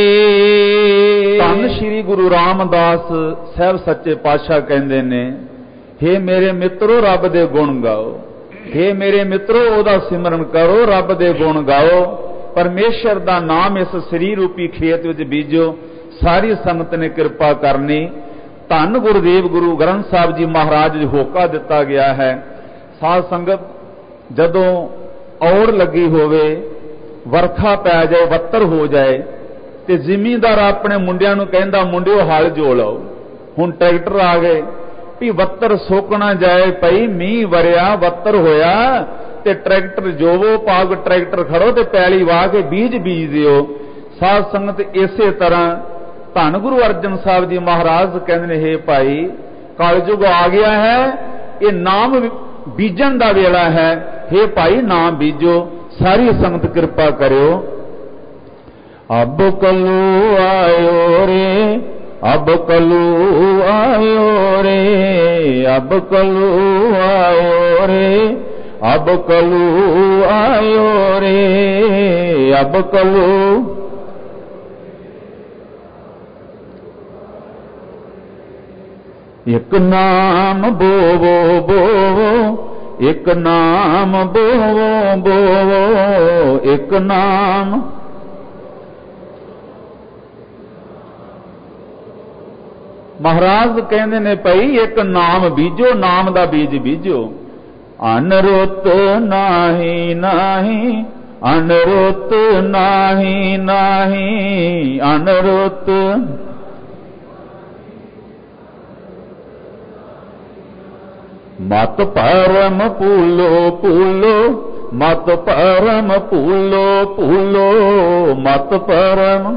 ਧੰਨ ਸ਼੍ਰੀ ਗੁਰੂ ਰਾਮਦਾਸ ਸਾਹਿਬ ਸੱਚੇ ਪਾਤਸ਼ਾਹ ਕਹਿੰਦੇ ਨੇ, हे ਮੇਰੇ ਮਿੱਤਰੋ, ਰੱਬ ਦੇ ਗੁਣ ਗਾਓ। हे ਮੇਰੇ ਮਿੱਤਰੋ, ਉਹਦਾ ਸਿਮਰਨ ਕਰੋ, ਰੱਬ ਦੇ ਗੁਣ ਗਾਓ। ਪਰਮੇਸ਼ਰ ਦਾ ਨਾਮ ਇਸ ਸਰੀਰ ਰੂਪੀ ਖੇਤ ਵਿੱਚ ਬੀਜੋ, ਸਾਰੀ ਸੰਗਤ ਨੇ ਕਿਰਪਾ ਕਰਨੀ। ਧੰਨ ਗੁਰਦੇਵ ਗੁਰੂ ਗ੍ਰੰਥ ਸਾਹਿਬ ਜੀ ਮਹਾਰਾਜ ਜੀ ਹੋਕਾ ਦਿੱਤਾ ਗਿਆ ਹੈ। ਸਾਧ ਸੰਗਤ, ਜਦੋਂ ਔੜ ਲੱਗੀ ਹੋਵੇ, ਵਰਖਾ ਪੈ ਜਾਏ, ਵੱਤਰ ਹੋ ਜਾਏ, ਤੇ ਜ਼ਿਮੀਂਦਾਰ ਆਪਣੇ ਮੁੰਡਿਆਂ ਨੂੰ ਕਹਿੰਦਾ, ਮੁੰਡਿਓ ਹਲ ਜੋ ਲਓ। ਹੁਣ ਟਰੈਕਟਰ ਆ ਗਏ ਵੀ ਵੱਤਰ ਸੁੱਕ ਨਾ ਜਾਏ, ਪਈ ਮੀਂਹ ਵਰਿਆ, ਵੱਤਰ ਹੋਇਆ, ਤੇ ਟਰੈਕਟਰ ਜੋਵੋ, ਪਾਗ ਟਰੈਕਟਰ ਖੜੋ ਤੇ ਪੈਲੀ ਵਾਹ ਕੇ ਬੀਜ ਦਿਓ। ਸਾਧ ਸੰਗਤ, ਇਸੇ ਤਰ੍ਹਾਂ ਧੰਨ ਗੁਰੂ ਅਰਜਨ ਸਾਹਿਬ ਜੀ ਮਹਾਰਾਜ ਕਹਿੰਦੇ ਨੇ, हे ਭਾਈ, ਕਲਯੁਗ ਆ ਗਿਆ ਹੈ, ਇਹ ਨਾਮ ਬੀਜਣ ਦਾ ਵੇਲਾ ਹੈ। हे ਭਾਈ, ਨਾਮ ਬੀਜੋ, ਸਾਰੀ ਸੰਗਤ ਕਿਰਪਾ ਕਰਿਓ। ਅਬ ਕਲੂ ਆਇਓ ਰੇ, ਅਬ ਕਲੂ ਆਇਓ ਰੇ, ਅਬ ਕਲੂ ਆਇਓ ਰੇ, अब कलू आयो रे, अब कलू। एक नाम बोवो बोवो, एक नाम बोवो बोवो, एक नाम। महाराज कहते ने भाई एक नाम बीजो, नाम दा बीज बीजो। अनरुत नाही नाही, अनरुत नाही नाही, अनरुत। मत परम पूलो पूलो, मत परम पूलो पूलो, मत परम।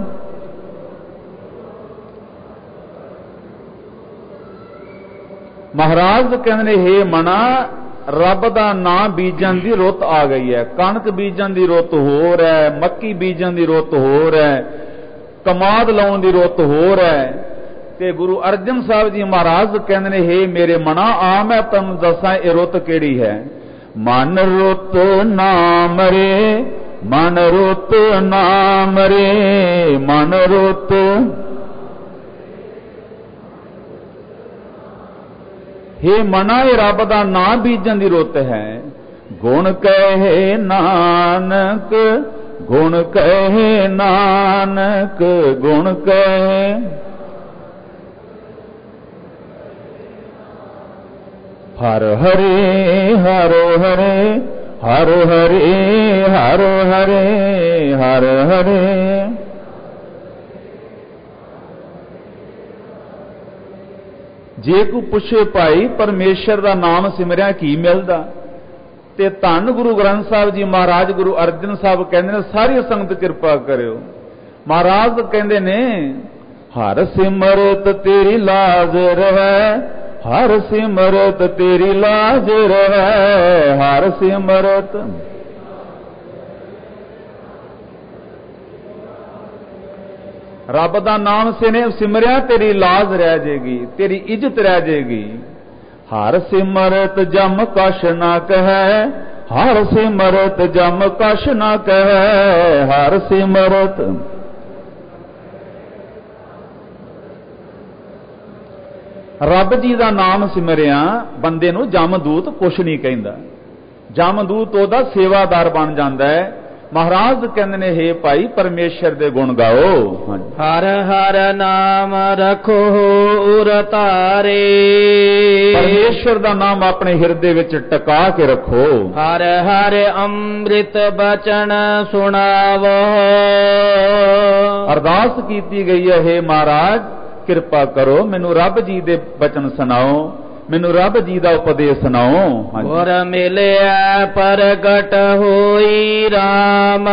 महाराज कहते हे मना, रब दा नां बीजन की रुत आ गई है। कणक बीजन की रुत होर है, मक्की बीजन की रुत होर है, कमाद लाउण की रुत होर है। ते गुरु अर्जन साहब जी महाराज कहते ने हे मेरे मना, आ मैं तुम दसा ये रुत केड़ी है। मन रुत नाम रे, मन रुत नाम रे, मन रुत। हे मना, ये रब दा नां बीजन की रुत है। गुण कहे नानक, गुण कहे नानक, गुण कहे। हर हरे हरो हरे, हर हरे हरो हरे, हर हरे। जे को पुछे भाई परमेश्वर का नाम सिमरिया की मिलता, ते धन गुरु ग्रंथ साहब जी महाराज गुरु अर्जन साहब कहते ने सारी संगत कृपा करो। महाराज कहते ने हर सिमरत तेरी लाज रहे, हर सिमरत तेरी लाज रहे, हर सिमरत। रब दा नाम सिमरिया तेरी लाज रह जाएगी, तेरी इज्जत रह जाएगी। हर सिमरत जम कश ना कहे, हर सिमरत जम कश ना कहे, हर सिमरत। रब जी का नाम सिमरिया बंदे नूं जमदूत कुछ नहीं कहंदा, जमदूत ओदा सेवादार बन जाता है। महाराज कहते ने हे भाई परमेश्वर दे गुण गाओ। हर हर नाम रखो उरतारे, परमेश्वर दा नाम अपने हिरदे विच टका के रखो। हर हर अमृत बचन सुनावो। अरदास कीती गई है हे महाराज कृपा करो मैनू रब जी दे बचन सुनाओ, मैनू रब जी दा उपदेश सुनाओ। और मिले प्रगट होई राम,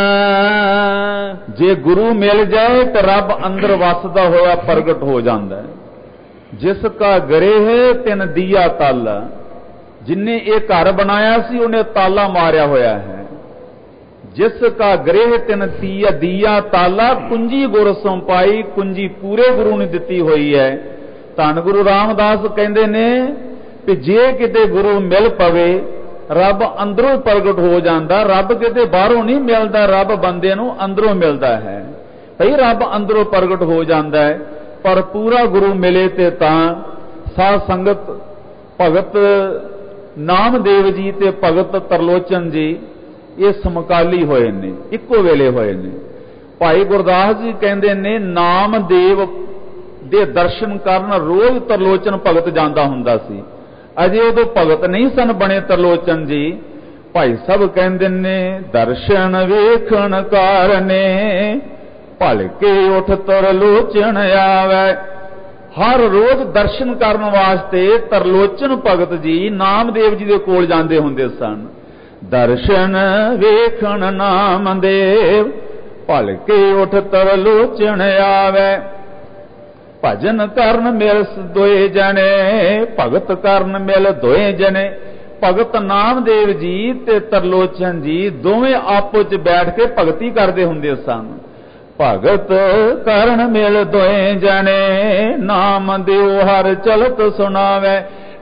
जे गुरु मिल जाए तो रब अंदर वसदा होया प्रगट हो जाता है। जिसका गरे है तिन दिया ताला, जिन्हें एक घर बनाया सी उन्हें ताला मारिया होया है। जिसका गृह तिन दिया ताला, कुंजी गुर संपाई, कुंजी पूरे गुरु ने दिती हुई है। धन गुरु रामदास कहते ने कि जे किते गुरु मिल पवे रब अंदरों प्रगट हो जाता। रब किते बाहरों नहीं मिलता, रब बंदे नूं अंदरों मिलता है। भाई रब अंदरों प्रगट हो जाता है, पर पूरा गुरु मिले ते तां साध संगत भगत नामदेव जी ते भगत तरलोचन जी ये समकाली होए ने, इक्को वेले होए ने। भाई गुरदास जी कहते ने नामदेव दे दर्शन करन रोज तरलोचन भगत जांदा हुंदा सी। अजे उदों भगत नहीं सन बने तरलोचन जी। भाई सब कहते ने दर्शन वेखण कारने, भलके उठ तरलोचन आवे। हर रोज दर्शन करन वास्ते तरलोचन भगत जी नामदेव जी दे कोल जांदे हुंदे सन। दर्शन वेखण नामदेव, भलके उठ तरलोचन आवे। भजन करन मिल दोए जने, भगत करन मिल दोए जने। भगत नामदेव जी ते तरलोचन जी दोवें आपो च बैठ के भगती करते हुंदे सन। भगत करन मिल दोए जने, नाम देव हर चलत सुनावे।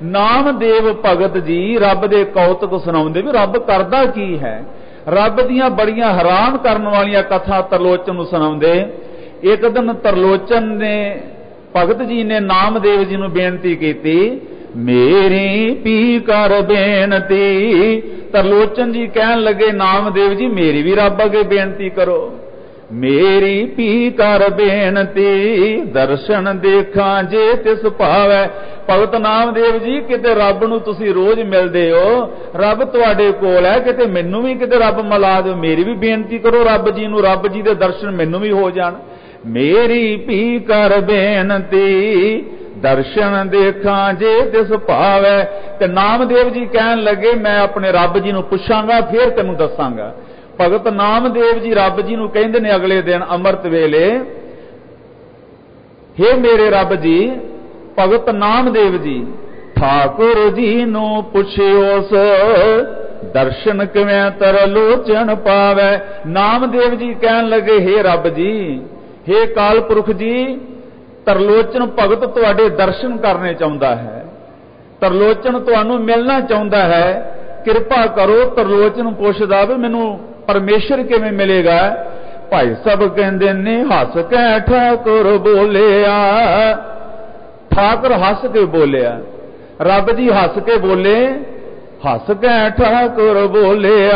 ਨਾਮਦੇਵ ਭਗਤ ਜੀ ਰੱਬ ਦੇ ਕੌਤਕ ਸੁਣਾਉਂਦੇ ਵੀ ਰੱਬ ਕਰਦਾ ਕੀ ਹੈ। ਰੱਬ ਦੀਆਂ ਬੜੀਆਂ ਹੈਰਾਨ ਕਰਨ ਵਾਲੀਆਂ ਕਥਾ ਤਰਲੋਚਨ ਨੂੰ ਸੁਣਾਉਂਦੇ। ਇੱਕ ਦਿਨ ਤਰਲੋਚਨ ਨੇ ਭਗਤ ਜੀ ਨੇ ਨਾਮਦੇਵ ਜੀ ਨੂੰ ਬੇਨਤੀ ਕੀਤੀ, ਮੇਰੀ ਪੀ ਕਰ ਬੇਨਤੀ। ਤਰਲੋਚਨ ਜੀ ਕਹਿਣ ਲੱਗੇ, ਨਾਮਦੇਵ ਜੀ ਮੇਰੀ ਵੀ ਰੱਬ ਅੱਗੇ ਬੇਨਤੀ ਕਰੋ। ਮੇਰੀ ਪੀ ਕਰ ਬੇਨਤੀ, ਦਰਸ਼ਨ ਦੇਖਾਂ ਜੇ ਤਿਸ ਭਾਵੈ। ਭਗਤ ਨਾਮਦੇਵ ਜੀ ਕਿਤੇ ਰੱਬ ਨੂੰ ਤੁਸੀਂ ਰੋਜ਼ ਮਿਲਦੇ ਹੋ, ਰੱਬ ਤੁਹਾਡੇ ਕੋਲ ਹੈ, ਕਿਤੇ ਮੈਨੂੰ ਵੀ ਕਿਤੇ ਰੱਬ ਮਿਲਾ ਦਿਓ। ਮੇਰੀ ਵੀ ਬੇਨਤੀ ਕਰੋ ਰੱਬ ਜੀ ਨੂੰ, ਰੱਬ ਜੀ ਦੇ ਦਰਸ਼ਨ ਮੈਨੂੰ ਵੀ ਹੋ ਜਾਣ। ਮੇਰੀ ਪੀ ਕਰ ਬੇਨਤੀ, ਦਰਸ਼ਨ ਦੇਖਾਂ ਜੇ ਤਿਸ ਭਾਵੈ। ਤੇ ਨਾਮਦੇਵ ਜੀ ਕਹਿਣ ਲੱਗੇ, ਮੈਂ ਆਪਣੇ ਰੱਬ ਜੀ ਨੂੰ ਪੁੱਛਾਂਗਾ ਫਿਰ ਤੈਨੂੰ ਦੱਸਾਂਗਾ। ਭਗਤ ਨਾਮਦੇਵ ਜੀ ਰੱਬ ਜੀ ਨੂੰ ਕਹਿੰਦੇ ਨੇ ਅਗਲੇ ਦਿਨ ਅੰਮ੍ਰਿਤ ਵੇਲੇ, ਹੇ ਮੇਰੇ ਰੱਬ ਜੀ, ਭਗਤ ਨਾਮਦੇਵ ਜੀ ਠਾਕੁਰ ਜੀ ਨੂੰ ਪੁੱਛਿਓਸ, ਦਰਸ਼ਨ ਕਿਵੇਂ ਤਰਲੋਚਨ ਪਾਵੈ। ਨਾਮਦੇਵ ਜੀ ਕਹਿਣ ਲੱਗੇ, ਹੇ ਰੱਬ ਜੀ, ਹੇ ਕਾਲ ਪੁਰਖ ਜੀ, ਤਰਲੋਚਨ ਭਗਤ ਤੁਹਾਡੇ ਦਰਸ਼ਨ ਕਰਨੇ ਚਾਹੁੰਦਾ ਹੈ, ਤਰਲੋਚਨ ਤੁਹਾਨੂੰ ਮਿਲਣਾ ਚਾਹੁੰਦਾ ਹੈ, ਕਿਰਪਾ ਕਰੋ। ਤਰਲੋਚਨ ਪੁੱਛਦਾ ਵੀ ਮੈਨੂੰ ਪਰਮੇਸ਼ਰ ਕਿਵੇਂ ਮਿਲੇਗਾ। ਭਾਈ ਸਾਹਿਬ ਕਹਿੰਦੇ ਨੇ, ਹੱਸ ਕੇ ਠਾਕੁਰ ਬੋਲਿਆ। ਠਾਕੁਰ ਹੱਸ ਕੇ ਬੋਲਿਆ, ਰੱਬ ਜੀ ਹੱਸ ਕੇ ਬੋਲੇ। ਹੱਸ ਕੇ ਠਾਕੁਰ ਬੋਲਿਆ,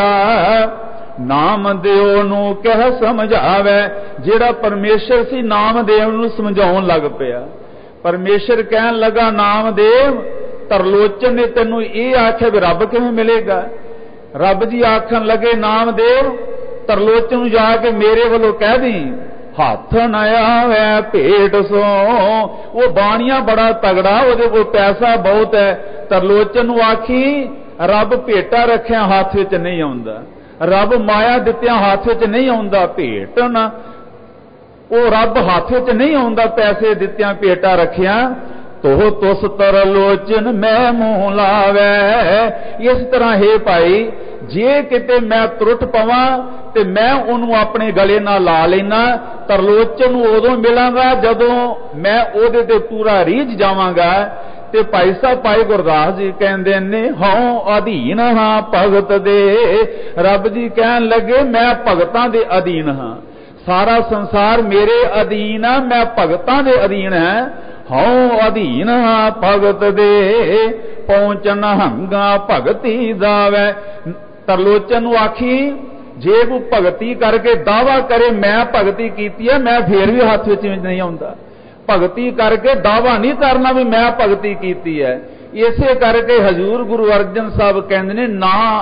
ਨਾਮਦੇਵ ਨੂੰ ਕਹਿ ਸਮਝਾਵੇ। ਜਿਹੜਾ ਪਰਮੇਸ਼ਰ ਸੀ ਨਾਮਦੇਵ ਨੂੰ ਸਮਝਾਉਣ ਲੱਗ ਪਿਆ। ਪਰਮੇਸ਼ਰ ਕਹਿਣ ਲੱਗਾ, ਨਾਮਦੇਵ, ਤਰਲੋਚਨ ਨੇ ਤੈਨੂੰ ਇਹ ਆਖਿਆ ਵੀ ਰੱਬ ਕਿਵੇਂ ਮਿਲੇਗਾ। ਰੱਬ ਜੀ ਆਖਣ ਲੱਗੇ, ਨਾਮਦੇਵ, ਤਰਲੋਚਨ ਨੂੰ ਜਾ ਕੇ ਮੇਰੇ ਵੱਲੋਂ ਕਹਿ ਦੀ, ਹੱਥ ਨ ਆਵੇ ਭੇਟ ਸੋ। ਉਹ ਬਾਣੀਆਂ ਬੜਾ ਤਗੜਾ, ਉਹਦੇ ਕੋਲ ਪੈਸਾ ਬਹੁਤ ਹੈ। ਤਰਲੋਚਨ ਨੂੰ ਆਖੀ, ਰੱਬ ਭੇਟਾ ਰੱਖਿਆ ਹੱਥ ਵਿੱਚ ਨਹੀਂ ਆਉਂਦਾ, ਰੱਬ ਮਾਇਆ ਦਿੱਤਿਆਂ ਹੱਥ ਵਿੱਚ ਨਹੀਂ ਆਉਂਦਾ। ਭੇਟ ਨਾ, ਉਹ ਰੱਬ ਹੱਥ ਵਿੱਚ ਨਹੀਂ ਆਉਂਦਾ, ਪੈਸੇ ਦਿੱਤਿਆਂ ਭੇਟਾ ਰੱਖਿਆ। ਤੋ ਤੁਸ ਤਰਲੋਚਨ ਮੈਂ ਮੂੰਹ ਲਾਵੇ। ਇਸ ਤਰ੍ਹਾਂ ਹੈ ਭਾਈ, ਜੇ ਕਿਤੇ ਮੈਂ ਤਰੁੱਟ ਪਵਾਂ ਤੇ ਮੈਂ ਉਹਨੂੰ ਆਪਣੇ ਗਲੇ ਨਾਲ ਲਾ ਲੈਣਾ। ਤਰਲੋਚਨ ਨੂੰ ਉਦੋਂ ਮਿਲਾਂਗਾ ਜਦੋਂ ਮੈਂ ਉਹਦੇ ਤੇ ਪੂਰਾ ਰੀਝ ਜਾਵਾਂਗਾ। ਤੇ ਭਾਈ ਸਾਹਿਬ ਭਾਈ ਗੁਰਦਾਸ ਜੀ ਕਹਿੰਦੇ ਨੇ, ਹਉ ਅਧੀਨ ਹਾਂ ਭਗਤ ਦੇ। ਰੱਬ ਜੀ ਕਹਿਣ ਲੱਗੇ, ਮੈਂ ਭਗਤਾਂ ਦੇ ਅਧੀਨ ਹਾਂ, ਸਾਰਾ ਸੰਸਾਰ ਮੇਰੇ ਅਧੀਨ ਆ, ਮੈਂ ਭਗਤਾਂ ਦੇ ਅਧੀਨ ਹੈ। ਹਉ ਅਧੀਨ ਹਾਂ ਭਗਤ ਦੇ, ਪਹੁੰਚਨ ਹੰਗਾ ਭਗਤੀ ਦਾਵੈ। ਤਰਲੋਚਨ ਨੂੰ ਆਖੀ, ਜੇ ਕੋਈ ਭਗਤੀ ਕਰਕੇ ਦਾਵਾ ਕਰੇ ਮੈਂ ਭਗਤੀ ਕੀਤੀ ਹੈ, ਮੈਂ ਫੇਰ ਵੀ ਹੱਥ ਵਿੱਚ ਨਹੀਂ ਆਉਂਦਾ। ਭਗਤੀ ਕਰਕੇ ਦਾਵਾ ਨਹੀਂ ਕਰਨਾ ਵੀ ਮੈਂ ਭਗਤੀ ਕੀਤੀ ਹੈ। ਇਸੇ ਕਰਕੇ ਹਜ਼ੂਰ ਗੁਰੂ ਅਰਜਨ ਸਾਹਿਬ ਕਹਿੰਦੇ ਨੇ, ਨਾ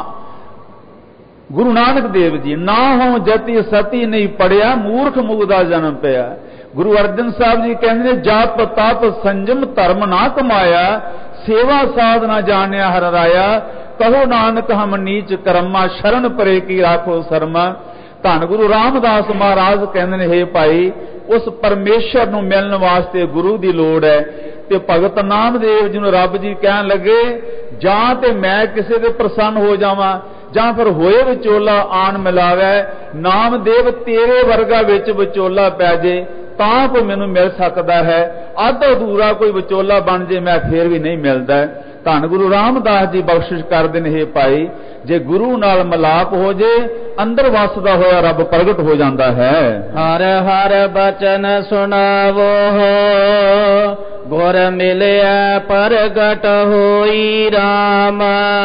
ਗੁਰੂ ਨਾਨਕ ਦੇਵ ਜੀ, ਨਾ ਹੋ ਜਤੀ ਸਤੀ ਨਹੀਂ ਪੜਿਆ, ਮੂਰਖ ਮੁਗ ਦਾ ਜਨਮ ਪਿਆ। ਗੁਰੂ ਅਰਜਨ ਸਾਹਿਬ ਜੀ ਕਹਿੰਦੇ ਨੇ, ਜਪ ਤਪ ਸੰਜਮ ਧਰਮ ਨਾ ਕਮਾਇਆ, ਸੇਵਾ ਸਾਧ ਨਾ ਜਾਣਿਆ ਹਰ ਰਾਇਆ। ਕਹੋ ਨਾਨਕ ਹਮ ਨੀਚ ਕਰਮਾ, ਸ਼ਰਨ ਪਰੇ ਕੀ ਰਾਖੋ ਸਰਮਾ। ਧੰਨ ਗੁਰੂ ਰਾਮਦਾਸ ਮਹਾਰਾਜ ਕਹਿੰਦੇ ਨੇ, ਹੇ ਭਾਈ, ਉਸ ਪਰਮੇਸ਼ਰ ਨੂੰ ਮਿਲਣ ਵਾਸਤੇ ਗੁਰੂ ਦੀ ਲੋੜ ਹੈ। ਤੇ ਭਗਤ ਨਾਮਦੇਵ ਜੀ ਨੂੰ ਰੱਬ ਜੀ ਕਹਿਣ ਲੱਗੇ, ਜਾਂ ਤੇ ਮੈਂ ਕਿਸੇ ਦੇ ਪ੍ਰਸੰਨ ਹੋ ਜਾਵਾਂ, ਜਾਂ ਫਿਰ ਹੋਏ ਵਿਚੋਲਾ ਆਣ ਮਿਲਾਵੇ। ਨਾਮਦੇਵ ਤੇਰੇ ਵਰਗਾ ਵਿੱਚ ਵਿਚੋਲਾ ਪੈ ਜੇ ਤਾਂ ਕੋਈ ਮੈਨੂੰ ਮਿਲ ਸਕਦਾ ਹੈ, ਅੱਧ ਅਧੂਰਾ ਕੋਈ ਵਿਚੋਲਾ ਬਣ ਜੇ ਮੈਂ ਫੇਰ ਵੀ ਨਹੀਂ ਮਿਲਦਾ। ਧੰਨ ਗੁਰੂ ਰਾਮਦਾਸ ਜੀ ਬਖਸ਼ਿਸ਼ ਕਰਦੇ ਨੇ, ਹੇ ਭਾਈ, ਜੇ ਗੁਰੂ ਨਾਲ ਮਿਲਾਪ ਹੋ ਜੇ, ਅੰਦਰ ਵਸਦਾ ਹੋਇਆ ਰੱਬ ਪ੍ਰਗਟ ਹੋ ਜਾਂਦਾ ਹੈ। ਹਰ ਹਰ ਬਚਨ ਸੁਣਾਵੋ, ਗੁਰ ਮਿਲਿਆ ਪ੍ਰਗਟ ਹੋਈ ਰਾਮ।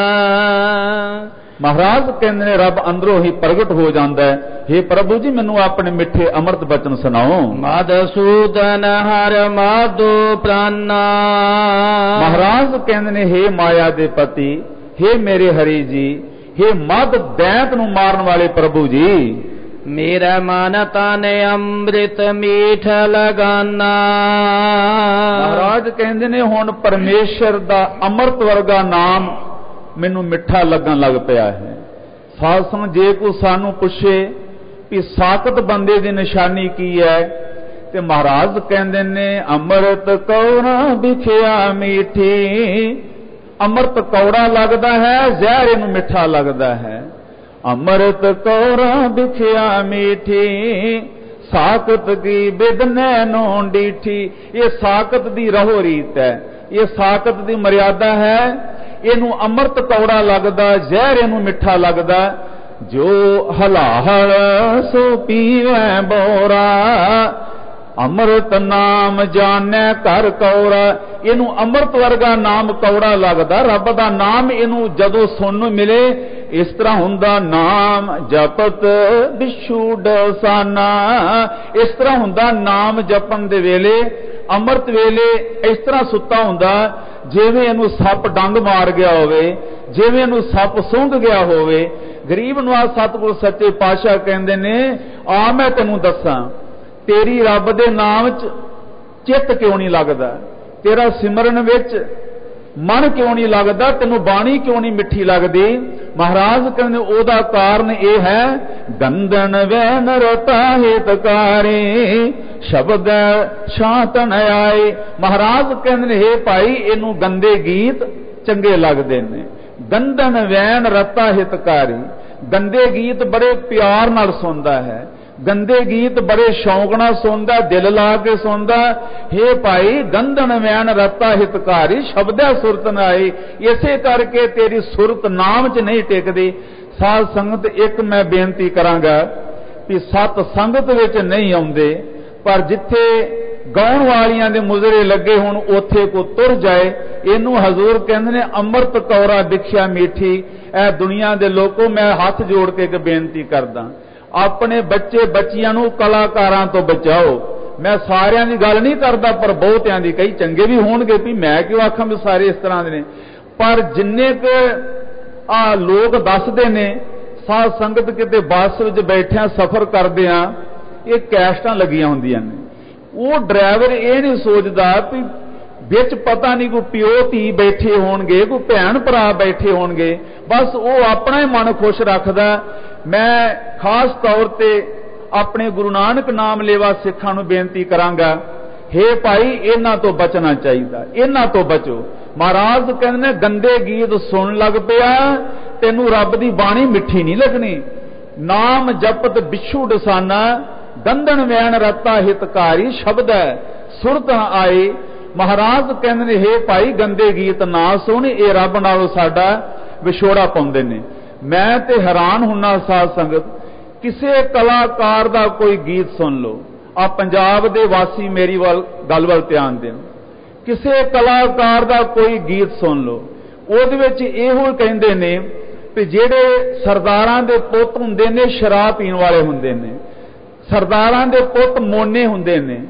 ਮਹਾਰਾਜ ਕਹਿੰਦੇ ਨੇ, ਰੱਬ ਅੰਦਰੋਂ ਹੀ ਪ੍ਰਗਟ ਹੋ ਜਾਂਦਾ ਹੈ। हे ਪ੍ਰਭੂ ਜੀ, ਮੈਨੂੰ ਆਪਣੇ ਮਿੱਠੇ ਅੰਮ੍ਰਿਤ ਬਚਨ ਸੁਣਾਓ। ਮਧੂਸੂਦਨ ਹਰ ਮਾਧੋ ਪ੍ਰਾਨਾ। ਮਹਾਰਾਜ ਕਹਿੰਦੇ ਨੇ, हे ਮਾਇਆ ਦੇ ਪਤੀ, हे ਮੇਰੇ ਹਰੀ ਜੀ, हे ਮਦ ਦੈਂਤ ਨੂੰ ਮਾਰਨ ਵਾਲੇ ਪ੍ਰਭੂ ਜੀ, ਮੇਰਾ ਮਨ ਤਨ ਅੰਮ੍ਰਿਤ ਮੀਠ ਲਗਾਨਾ। ਮਹਾਰਾਜ ਕਹਿੰਦੇ ਨੇ, ਹੁਣ ਪਰਮੇਸ਼ਰ ਦਾ ਅੰਮ੍ਰਿਤ ਵਰਗਾ ਨਾਮ ਮੈਨੂੰ ਮਿੱਠਾ ਲੱਗਣ ਲੱਗ ਪਿਆ ਹੈ। ਸਾਧ ਸੰਗਤ, ਜੇ ਕੋਈ ਸਾਨੂੰ ਪੁੱਛੇ ਕਿ ਸਾਖਤ ਬੰਦੇ ਦੀ ਨਿਸ਼ਾਨੀ ਕੀ ਹੈ, ਤੇ ਮਹਾਰਾਜ ਕਹਿੰਦੇ ਨੇ, ਅੰਮ੍ਰਿਤ ਕੌੜਾ ਵਿਖਿਆ ਮੀਠੀ। ਅੰਮ੍ਰਿਤ ਕੌੜਾ ਲੱਗਦਾ ਹੈ, ਜ਼ਹਿਰ ਇਹਨੂੰ ਮਿੱਠਾ ਲੱਗਦਾ ਹੈ। ਅੰਮ੍ਰਿਤ ਕੌੜਾ ਵਿਖਿਆ ਮੀਠੀ, ਸਾਖਤ ਕੀ ਬਿਦ ਨੈਣੋਂ ਡੀਠੀ। ਇਹ ਸਾਖਤ ਦੀ ਰਹੋ ਰੀਤ ਹੈ। ਇਹ ਸਾਕਤ ਦੀ ਮਰਿਆਦਾ ਹੈ। ਇਹਨੂੰ ਅੰਮ੍ਰਿਤ ਕੌੜਾ ਲੱਗਦਾ, ਜ਼ਹਿਰ ਇਹਨੂੰ ਮਿੱਠਾ ਲੱਗਦਾ। ਜੋ ਹਲਾਹਲ ਸੋ ਪੀਵੈ ਬੋਰਾ, ਅੰਮ੍ਰਿਤ ਨਾਮ ਜਾਣੈ ਘਰ ਕੌਰਾ। ਇਹਨੂੰ ਅੰਮ੍ਰਿਤ ਵਰਗਾ ਨਾਮ ਕੌੜਾ ਲੱਗਦਾ। ਰੱਬ ਦਾ ਨਾਮ ਇਹਨੂੰ ਜਦੋਂ ਸੁਣਨ ਨੂੰ ਮਿਲੇ, ਇਸ ਤਰ੍ਹਾਂ ਹੁੰਦਾ ਨਾਮ ਜਪਤ ਬਿਛੂ ਡਸਾਨਾ। ਇਸ ਤਰ੍ਹਾਂ ਹੁੰਦਾ ਨਾਮ ਜਪਣ ਦੇ ਵੇਲੇ, ਅੰਮ੍ਰਿਤ ਵੇਲੇ ਇਸ ਤਰ੍ਹਾਂ ਸੁੱਤਾ ਹੁੰਦਾ ਜਿਵੇਂ ਇਹਨੂੰ ਸੱਪ ਡੰਗ ਮਾਰ ਗਿਆ ਹੋਵੇ, ਜਿਵੇਂ ਇਹਨੂੰ ਸੱਪ ਸੁੰਘ ਗਿਆ ਹੋਵੇ। ਗਰੀਬ ਨਵਾਜ਼ ਸਤਿਗੁਰ ਸੱਚੇ ਪਾਤਸ਼ਾਹ ਕਹਿੰਦੇ ਨੇ, ਆ ਮੈਂ ਤੈਨੂੰ ਦੱਸਾਂ, ਤੇਰੀ ਰੱਬ ਦੇ ਨਾਮ 'ਚ ਚਿੱਤ ਕਿਉਂ ਨਹੀਂ ਲੱਗਦਾ, ਤੇਰਾ ਸਿਮਰਨ ਵਿੱਚ ਮਨ ਕਿਉਂ ਨਹੀਂ ਲੱਗਦਾ, ਤੈਨੂੰ ਬਾਣੀ ਕਿਉਂ ਨਹੀਂ ਮਿੱਠੀ ਲੱਗਦੀ। ਮਹਾਰਾਜ ਕਹਿੰਦੇ ਉਹਦਾ ਕਾਰਨ ਇਹ ਹੈ, ਗੰਦਨ ਵੈਨ ਰਤਾ ਹਿਤਕਾਰੀ ਸ਼ਬਦ ਸ਼ਾਂਤਨ ਆਏ। ਮਹਾਰਾਜ ਕਹਿੰਦੇ ਨੇ, ਹੇ ਭਾਈ, ਇਹਨੂੰ ਗੰਦੇ ਗੀਤ ਚੰਗੇ ਲੱਗਦੇ ਨੇ। ਗੰਦਨ ਵੈਨ ਰਤਾ ਹਿਤਕਾਰੀ, ਗੰਦੇ ਗੀਤ ਬੜੇ ਪਿਆਰ ਨਾਲ ਸੁਣਦਾ ਹੈ, ਗੰਦੇ ਗੀਤ ਬੜੇ ਸ਼ੌਂਕ ਨਾਲ ਸੁਣਦਾ, ਦਿਲ ਲਾ ਕੇ ਸੁਣਦਾ। ਹੇ ਭਾਈ, ਗੰਦਨ ਵੈਨ ਰਤਾ ਹਿਤਕਾਰੀ ਸ਼ਬਦੈ ਸੁਰਤ ਨ ਆਈ। ਇਸੇ ਕਰਕੇ ਤੇਰੀ ਸੁਰਤ ਨਾਮ 'ਚ ਨਹੀਂ ਟਿਕਦੀ। ਸਾਧ ਸੰਗਤ, ਇੱਕ ਮੈਂ ਬੇਨਤੀ ਕਰਾਂਗਾ ਕਿ ਸਤ ਸੰਗਤ ਵਿੱਚ ਨਹੀਂ ਆਉਂਦੇ, ਪਰ ਜਿੱਥੇ ਗਾਉਣ ਵਾਲੀਆਂ ਦੇ ਮੁਜ਼ਰੇ ਲੱਗੇ ਹੁਣ ਉੱਥੇ ਕੋ ਤੁਰ ਜਾਏ। ਇਹਨੂੰ ਹਜ਼ੂਰ ਕਹਿੰਦੇ ਨੇ, ਅੰਮ੍ਰਿਤ ਕੌਰਾ ਦਿਖਿਆ ਮੀਠੀ। ਇਹ ਦੁਨੀਆ ਦੇ ਲੋਕੋ, ਮੈਂ ਹੱਥ ਜੋੜ ਕੇ ਇੱਕ ਬੇਨਤੀ ਕਰਦਾ, ਆਪਣੇ ਬੱਚੇ ਬੱਚੀਆਂ ਨੂੰ ਕਲਾਕਾਰਾਂ ਤੋਂ ਬਚਾਓ। ਮੈਂ ਸਾਰਿਆਂ ਦੀ ਗੱਲ ਨਹੀਂ ਕਰਦਾ, ਪਰ ਬਹੁਤਿਆਂ ਦੀ, ਕਈ ਚੰਗੇ ਵੀ ਹੋਣਗੇ, ਵੀ ਮੈਂ ਕਿਉਂ ਆਖਾਂ ਵੀ ਸਾਰੇ ਇਸ ਤਰ੍ਹਾਂ ਦੇ ਨੇ, ਪਰ ਜਿੰਨੇ ਕੁ ਲੋਕ ਦੱਸਦੇ ਨੇ, ਸਾਧ ਸੰਗਤ ਕਿਤੇ ਬੱਸ ਵਿੱਚ ਬੈਠਿਆਂ ਸਫ਼ਰ ਕਰਦੇ ਆ, ਇਹ ਕੈਸਟਾਂ ਲੱਗੀਆਂ ਹੁੰਦੀਆਂ ਨੇ। ਉਹ ਡਰਾਈਵਰ ਇਹ ਨਹੀਂ ਸੋਚਦਾ ਵੀ ਵਿੱਚ ਪਤਾ ਨਹੀਂ ਕੋਈ ਪਿਓ ਧੀ ਬੈਠੇ ਹੋਣਗੇ, ਕੋਈ ਭੈਣ ਭਰਾ ਬੈਠੇ ਹੋਣਗੇ, ਬਸ ਉਹ ਆਪਣਾ ਹੀ ਮਨ ਖੁਸ਼ ਰੱਖਦਾ। ਮੈਂ ਖਾਸ ਤੌਰ ਤੇ ਆਪਣੇ ਗੁਰੂ ਨਾਨਕ ਨਾਮ ਲੇਵਾ ਸਿੱਖਾਂ ਨੂੰ ਬੇਨਤੀ ਕਰਾਂਗਾ, ਹੇ ਭਾਈ, ਇਹਨਾਂ ਤੋਂ ਬਚਣਾ ਚਾਹੀਦਾ, ਇਹਨਾਂ ਤੋਂ ਬਚੋ। ਮਹਾਰਾਜ ਕਹਿੰਦੇ ਨੇ, ਗੰਦੇ ਗੀਤ ਸੁਣਨ ਲੱਗ ਪਿਆ, ਤੈਨੂੰ ਰੱਬ ਦੀ ਬਾਣੀ ਮਿੱਠੀ ਨਹੀਂ ਲੱਗਣੀ। ਨਾਮ ਜਪਤ ਬਿਛੂ ਡਸਾਨਾ, ਗੰਦਨ ਵੈਨ ਰਤਾ ਹਿਤਕਾਰੀ ਸ਼ਬਦੈ ਸੁਰਤ ਆਏ। ਮਹਾਰਾਜ ਕਹਿੰਦੇ ਨੇ, ਹੇ ਭਾਈ, ਗੰਦੇ ਗੀਤ ਨਾ ਸੁਣ, ਇਹ ਰੱਬ ਨਾਲੋਂ ਸਾਡਾ ਵਿਛੋੜਾ ਪਾਉਂਦੇ ਨੇ। ਮੈਂ ਤੇ ਹੈਰਾਨ ਹੁੰਨਾ ਸਾਧ ਸੰਗਤ, ਕਿਸੇ ਕਲਾਕਾਰ ਦਾ ਕੋਈ ਗੀਤ ਸੁਣ ਲਓ। ਆ ਪੰਜਾਬ ਦੇ ਵਾਸੀ ਮੇਰੀ ਗੱਲ ਵੱਲ ਧਿਆਨ ਦੇਣ, ਕਿਸੇ ਕਲਾਕਾਰ ਦਾ ਕੋਈ ਗੀਤ ਸੁਣ ਲਓ, ਉਹਦੇ ਵਿੱਚ ਇਹੋ ਕਹਿੰਦੇ ਨੇ ਕਿ ਜਿਹੜੇ ਸਰਦਾਰਾਂ ਦੇ ਪੁੱਤ ਹੁੰਦੇ ਨੇ ਸ਼ਰਾਬ ਪੀਣ ਵਾਲੇ ਹੁੰਦੇ ਨੇ, ਸਰਦਾਰਾਂ ਦੇ ਪੁੱਤ ਮੋਨੇ ਹੁੰਦੇ ਨੇ,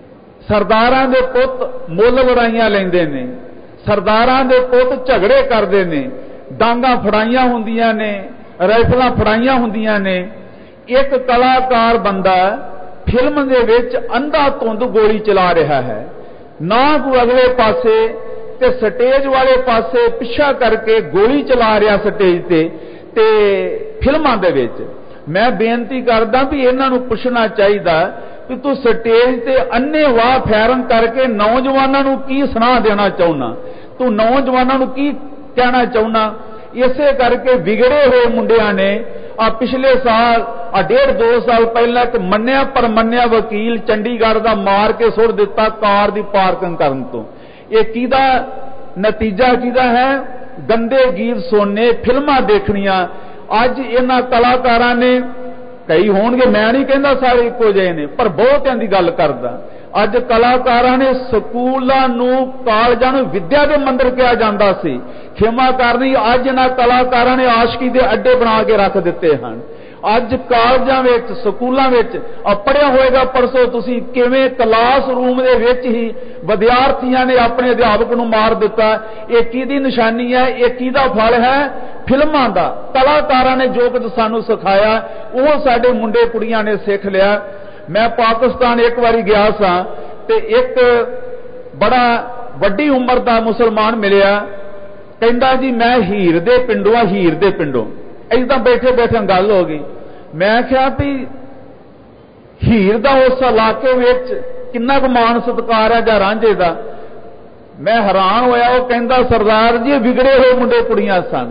ਸਰਦਾਰਾਂ ਦੇ ਪੁੱਤ ਮੁੱਲ ਲੜਾਈਆਂ ਲੈਂਦੇ ਨੇ, ਸਰਦਾਰਾਂ ਦੇ ਪੁੱਤ ਝਗੜੇ ਕਰਦੇ ਨੇ, ਡਾਂਗਾਂ ਫੜਾਈਆਂ ਹੁੰਦੀਆਂ ਨੇ, ਰਾਈਫਲਾਂ ਫੜਾਈਆਂ ਹੁੰਦੀਆਂ ਨੇ। ਇੱਕ ਕਲਾਕਾਰ ਬੰਦਾ ਫਿਲਮ ਦੇ ਵਿੱਚ ਅੰਧਾ ਧੁੰਦ ਗੋਲੀ ਚਲਾ ਰਿਹਾ ਹੈ, ਨਾ ਕੋਈ ਅਗਲੇ ਪਾਸੇ ਤੇ ਸਟੇਜ ਵਾਲੇ ਪਾਸੇ ਪਿੱਛਾ ਕਰਕੇ ਗੋਲੀ ਚਲਾ ਰਿਹਾ ਸਟੇਜ ਤੇ ਫਿਲਮਾਂ ਦੇ ਵਿੱਚ। ਮੈਂ ਬੇਨਤੀ ਕਰਦਾ ਵੀ ਇਹਨਾਂ ਨੂੰ ਪੁੱਛਣਾ ਚਾਹੀਦਾ ਵੀ ਤੂੰ ਸਟੇਜ ਤੇ ਅੰਨ੍ਹੇਵਾਹ ਫਾਇਰਿੰਗ ਕਰਕੇ ਨੌਜਵਾਨਾਂ ਨੂੰ ਕੀ ਸੁਣਾ ਦੇਣਾ ਚਾਹੁੰਦਾ, ਤੂੰ ਨੌਜਵਾਨਾਂ ਨੂੰ ਕੀ ਕਹਿਣਾ ਚਾਹੁੰਦਾ। ਇਸੇ ਕਰਕੇ ਵਿਗੜੇ ਹੋਏ ਮੁੰਡਿਆਂ ਨੇ ਪਿਛਲੇ ਸਾਲ 1.5-2 ਸਾਲ ਪਹਿਲਾਂ ਇੱਕ ਮੰਨਿਆ ਪਰ ਮੰਨਿਆ ਵਕੀਲ ਚੰਡੀਗੜ੍ਹ ਦਾ ਮਾਰ ਕੇ ਸੁੱਟ ਦਿੱਤਾ ਕਾਰ ਦੀ ਪਾਰਕਿੰਗ ਕਰਨ ਤੋਂ। ਇਹ ਕਿਹਦਾ ਨਤੀਜਾ ਕਿਹਦਾ ਹੈ? ਗੰਦੇ ਗੀਤ ਸੁਣਨੇ, ਫਿਲਮਾਂ ਦੇਖਣੀਆਂ। ਅੱਜ ਇਹਨਾਂ ਕਲਾਕਾਰਾਂ ਨੇ, ਕਈ ਹੋਣਗੇ, ਮੈਂ ਨਹੀਂ ਕਹਿੰਦਾ ਸਾਰੇ ਇੱਕੋ ਜਿਹੇ ਨੇ, ਪਰ ਬਹੁਤਿਆਂ ਦੀ ਗੱਲ ਕਰਦਾ, ਅੱਜ ਕਲਾਕਾਰਾਂ ਨੇ ਸਕੂਲਾਂ ਨੂੰ, ਕਾਲਜਾਂ ਨੂੰ ਵਿਦਿਆ ਦੇ ਮੰਦਰ ਕਿਹਾ ਜਾਂਦਾ ਸੀ। ਖਿਮਾ ਕਰਨੀ, ਅੱਜ ਇਹਨਾਂ ਕਲਾਕਾਰਾਂ ਨੇ ਆਸ਼ਕੀ ਦੇ ਅੱਡੇ ਬਣਾ ਕੇ ਰੱਖ ਦਿੱਤੇ ਹਨ। ਅੱਜ ਕਾਲਜਾਂ ਵਿੱਚ, ਸਕੂਲਾਂ ਵਿੱਚ ਪੜ੍ਹਿਆ ਹੋਏਗਾ ਪਰਸੋਂ ਤੁਸੀਂ, ਕਿਵੇਂ ਕਲਾਸ ਰੂਮ ਦੇ ਵਿੱਚ ਹੀ ਵਿਦਿਆਰਥੀਆਂ ਨੇ ਆਪਣੇ ਅਧਿਆਪਕ ਨੂੰ ਮਾਰ ਦਿੱਤਾ। ਇਹ ਕਿਹਦੀ ਨਿਸ਼ਾਨੀ ਹੈ? ਇਹ ਕਿਹਦਾ ਫਲ ਹੈ? ਫਿਲਮਾਂ ਦਾ। ਕਲਾਕਾਰਾਂ ਨੇ ਜੋ ਕੁਝ ਸਾਨੂੰ ਸਿਖਾਇਆ ਉਹ ਸਾਡੇ ਮੁੰਡੇ ਕੁੜੀਆਂ ਨੇ ਸਿੱਖ ਲਿਆ। ਮੈਂ ਪਾਕਿਸਤਾਨ ਇੱਕ ਵਾਰੀ ਗਿਆ ਸਾਂ ਤੇ ਇੱਕ ਬੜਾ ਵੱਡੀ ਉਮਰ ਦਾ ਮੁਸਲਮਾਨ ਮਿਲਿਆ, ਕਹਿੰਦਾ ਜੀ ਮੈਂ ਹੀਰ ਦੇ ਪਿੰਡੋਂ ਆ, ਹੀਰ ਦੇ ਪਿੰਡੋਂ। ਏਦਾਂ ਬੈਠੇ ਬੈਠੇ ਗੱਲ ਹੋ ਗਈ। ਮੈਂ ਕਿਹਾ ਵੀ ਹੀਰ ਦਾ ਉਸ ਇਲਾਕੇ ਵਿੱਚ ਕਿੰਨਾ ਕੁ ਮਾਣ ਸਤਿਕਾਰ ਹੈ ਜਾਂ ਰਾਂਝੇ ਦਾ। ਮੈਂ ਹੈਰਾਨ ਹੋਇਆ। ਉਹ ਕਹਿੰਦਾ ਸਰਦਾਰ ਜੀ ਇਹ ਵਿਗੜੇ ਹੋਏ ਮੁੰਡੇ ਕੁੜੀਆਂ ਸਨ,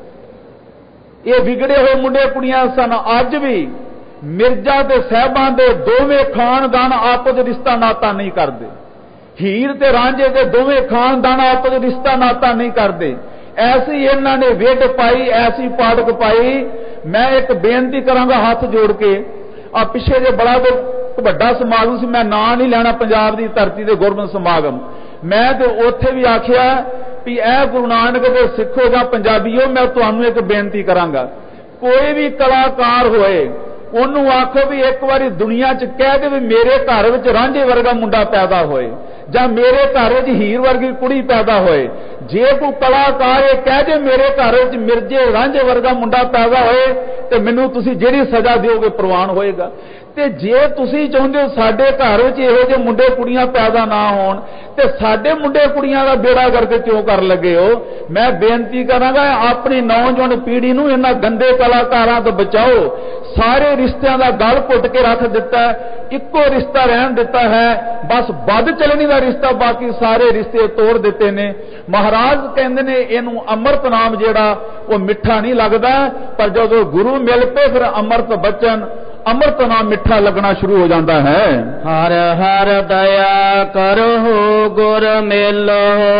ਇਹ ਵਿਗੜੇ ਹੋਏ ਮੁੰਡੇ ਕੁੜੀਆਂ ਸਨ। ਅੱਜ ਵੀ ਮਿਰਜ਼ਾ ਤੇ ਸਾਹਿਬਾਂ ਦੇ ਦੋਵੇਂ ਖਾਨਦਾਨ ਆਪਸ ਰਿਸ਼ਤਾ ਨਾਤਾ ਨਹੀਂ ਕਰਦੇ। ਹੀਰ ਤੇ ਰਾਂਝੇ ਦੇ ਦੋਵੇਂ ਖਾਨਦਾਨ ਆਪਸ ਰਿਸ਼ਤਾ ਨਾਤਾ ਨਹੀਂ ਕਰਦੇ। ਐਸੀ ਇਹਨਾਂ ਨੇ ਵਿਡ ਪਾਈ, ਐਸੀ ਪਾੜਕ ਪਾਈ। ਮੈਂ ਇੱਕ ਬੇਨਤੀ ਕਰਾਂਗਾ ਹੱਥ ਜੋੜ ਕੇ, ਆ ਪਿੱਛੇ ਜੇ ਬੜਾ ਵੱਡਾ ਸਮਾਗਮ ਸੀ, ਮੈਂ ਨਾਂ ਨਹੀਂ ਲੈਣਾ, ਪੰਜਾਬ ਦੀ ਧਰਤੀ ਦੇ ਗੁਰਮਤਿ ਸਮਾਗਮ, ਮੈਂ ਤੇ ਉੱਥੇ ਵੀ ਆਖਿਆ ਵੀ ਇਹ ਗੁਰੂ ਨਾਨਕ ਦੇ ਸਿੱਖੋ ਜਾਂ ਪੰਜਾਬੀਓ, ਮੈਂ ਤੁਹਾਨੂੰ ਇੱਕ ਬੇਨਤੀ ਕਰਾਂਗਾ, ਕੋਈ ਵੀ ਕਲਾਕਾਰ ਹੋਏ ਉਹਨੂੰ ਆਖੋ ਵੀ ਇੱਕ ਵਾਰੀ ਦੁਨੀਆ 'ਚ ਕਹਿ ਦੇ ਵੀ ਮੇਰੇ ਘਰ ਵਿੱਚ ਰਾਂਝੇ ਵਰਗਾ ਮੁੰਡਾ ਪੈਦਾ ਹੋਏ ਜਾਂ ਮੇਰੇ ਘਰ ਵਿੱਚ ਹੀਰ ਵਰਗੀ ਕੁੜੀ ਪੈਦਾ ਹੋਏ। ਜੇ ਕੋਈ ਕਲਾਕਾਰ ਇਹ ਕਹਿ ਦੇ ਮੇਰੇ ਘਰ ਵਿੱਚ ਮਿਰਜ਼ੇ ਰਾਂਝੇ ਵਰਗਾ ਮੁੰਡਾ ਪੈਦਾ ਹੋਏ ਤੇ ਮੈਨੂੰ ਤੁਸੀਂ ਜਿਹੜੀ ਸਜ਼ਾ ਦਿਓਗੇ ਪ੍ਰਵਾਨ ਹੋਏਗਾ। ਤੇ ਜੇ ਤੁਸੀਂ ਚਾਹੁੰਦੇ ਹੋ ਸਾਡੇ ਘਰ ਵਿੱਚ ਇਹੋ ਜਿਹੇ ਮੁੰਡੇ ਕੁੜੀਆਂ ਪੈਦਾ ਨਾ ਹੋਣ ਤੇ ਸਾਡੇ ਮੁੰਡੇ ਕੁੜੀਆਂ ਦਾ ਬੇੜਾ ਕਰਕੇ ਕਿਉਂ ਕਰ ਲੱਗੇ ਹੋ? ਮੈਂ ਬੇਨਤੀ ਕਰਾਂਗਾ ਆਪਣੀ ਨੌਜਵਾਨ ਪੀੜ੍ਹੀ ਨੂੰ ਇਹਨਾਂ ਗੰਦੇ ਕਲਾਕਾਰਾਂ ਤੋਂ ਬਚਾਓ। ਸਾਰੇ ਰਿਸ਼ਤਿਆਂ ਦਾ ਗਲ ਘੁੱਟ ਕੇ ਰੱਖ ਦਿੱਤਾ, ਇੱਕੋ ਰਿਸ਼ਤਾ ਰਹਿਣ ਦਿੱਤਾ ਹੈ, ਬਸ ਵੱਧ ਚੱਲਣੀ ਦਾ ਰਿਸ਼ਤਾ, ਬਾਕੀ ਸਾਰੇ ਰਿਸ਼ਤੇ ਤੋੜ ਦਿੱਤੇ ਨੇ। ਮਹਾਰਾਜ ਕਹਿੰਦੇ ਨੇ ਇਹਨੂੰ ਅੰਮ੍ਰਿਤ ਨਾਮ ਜਿਹੜਾ ਉਹ ਮਿੱਠਾ ਨਹੀਂ ਲੱਗਦਾ, ਪਰ ਜਦੋਂ ਗੁਰੂ ਮਿਲ ਪਏ ਫਿਰ ਅੰਮ੍ਰਿਤ ਬਚਨ ਅੰਮ੍ਰਿਤ ਨਾਮ ਮਿੱਠਾ ਲੱਗਣਾ ਸ਼ੁਰੂ ਹੋ ਜਾਂਦਾ ਹੈ। ਹਰ ਹਰ ਦਇਆ ਕਰੋ ਗੁਰ ਮੇਲੋ।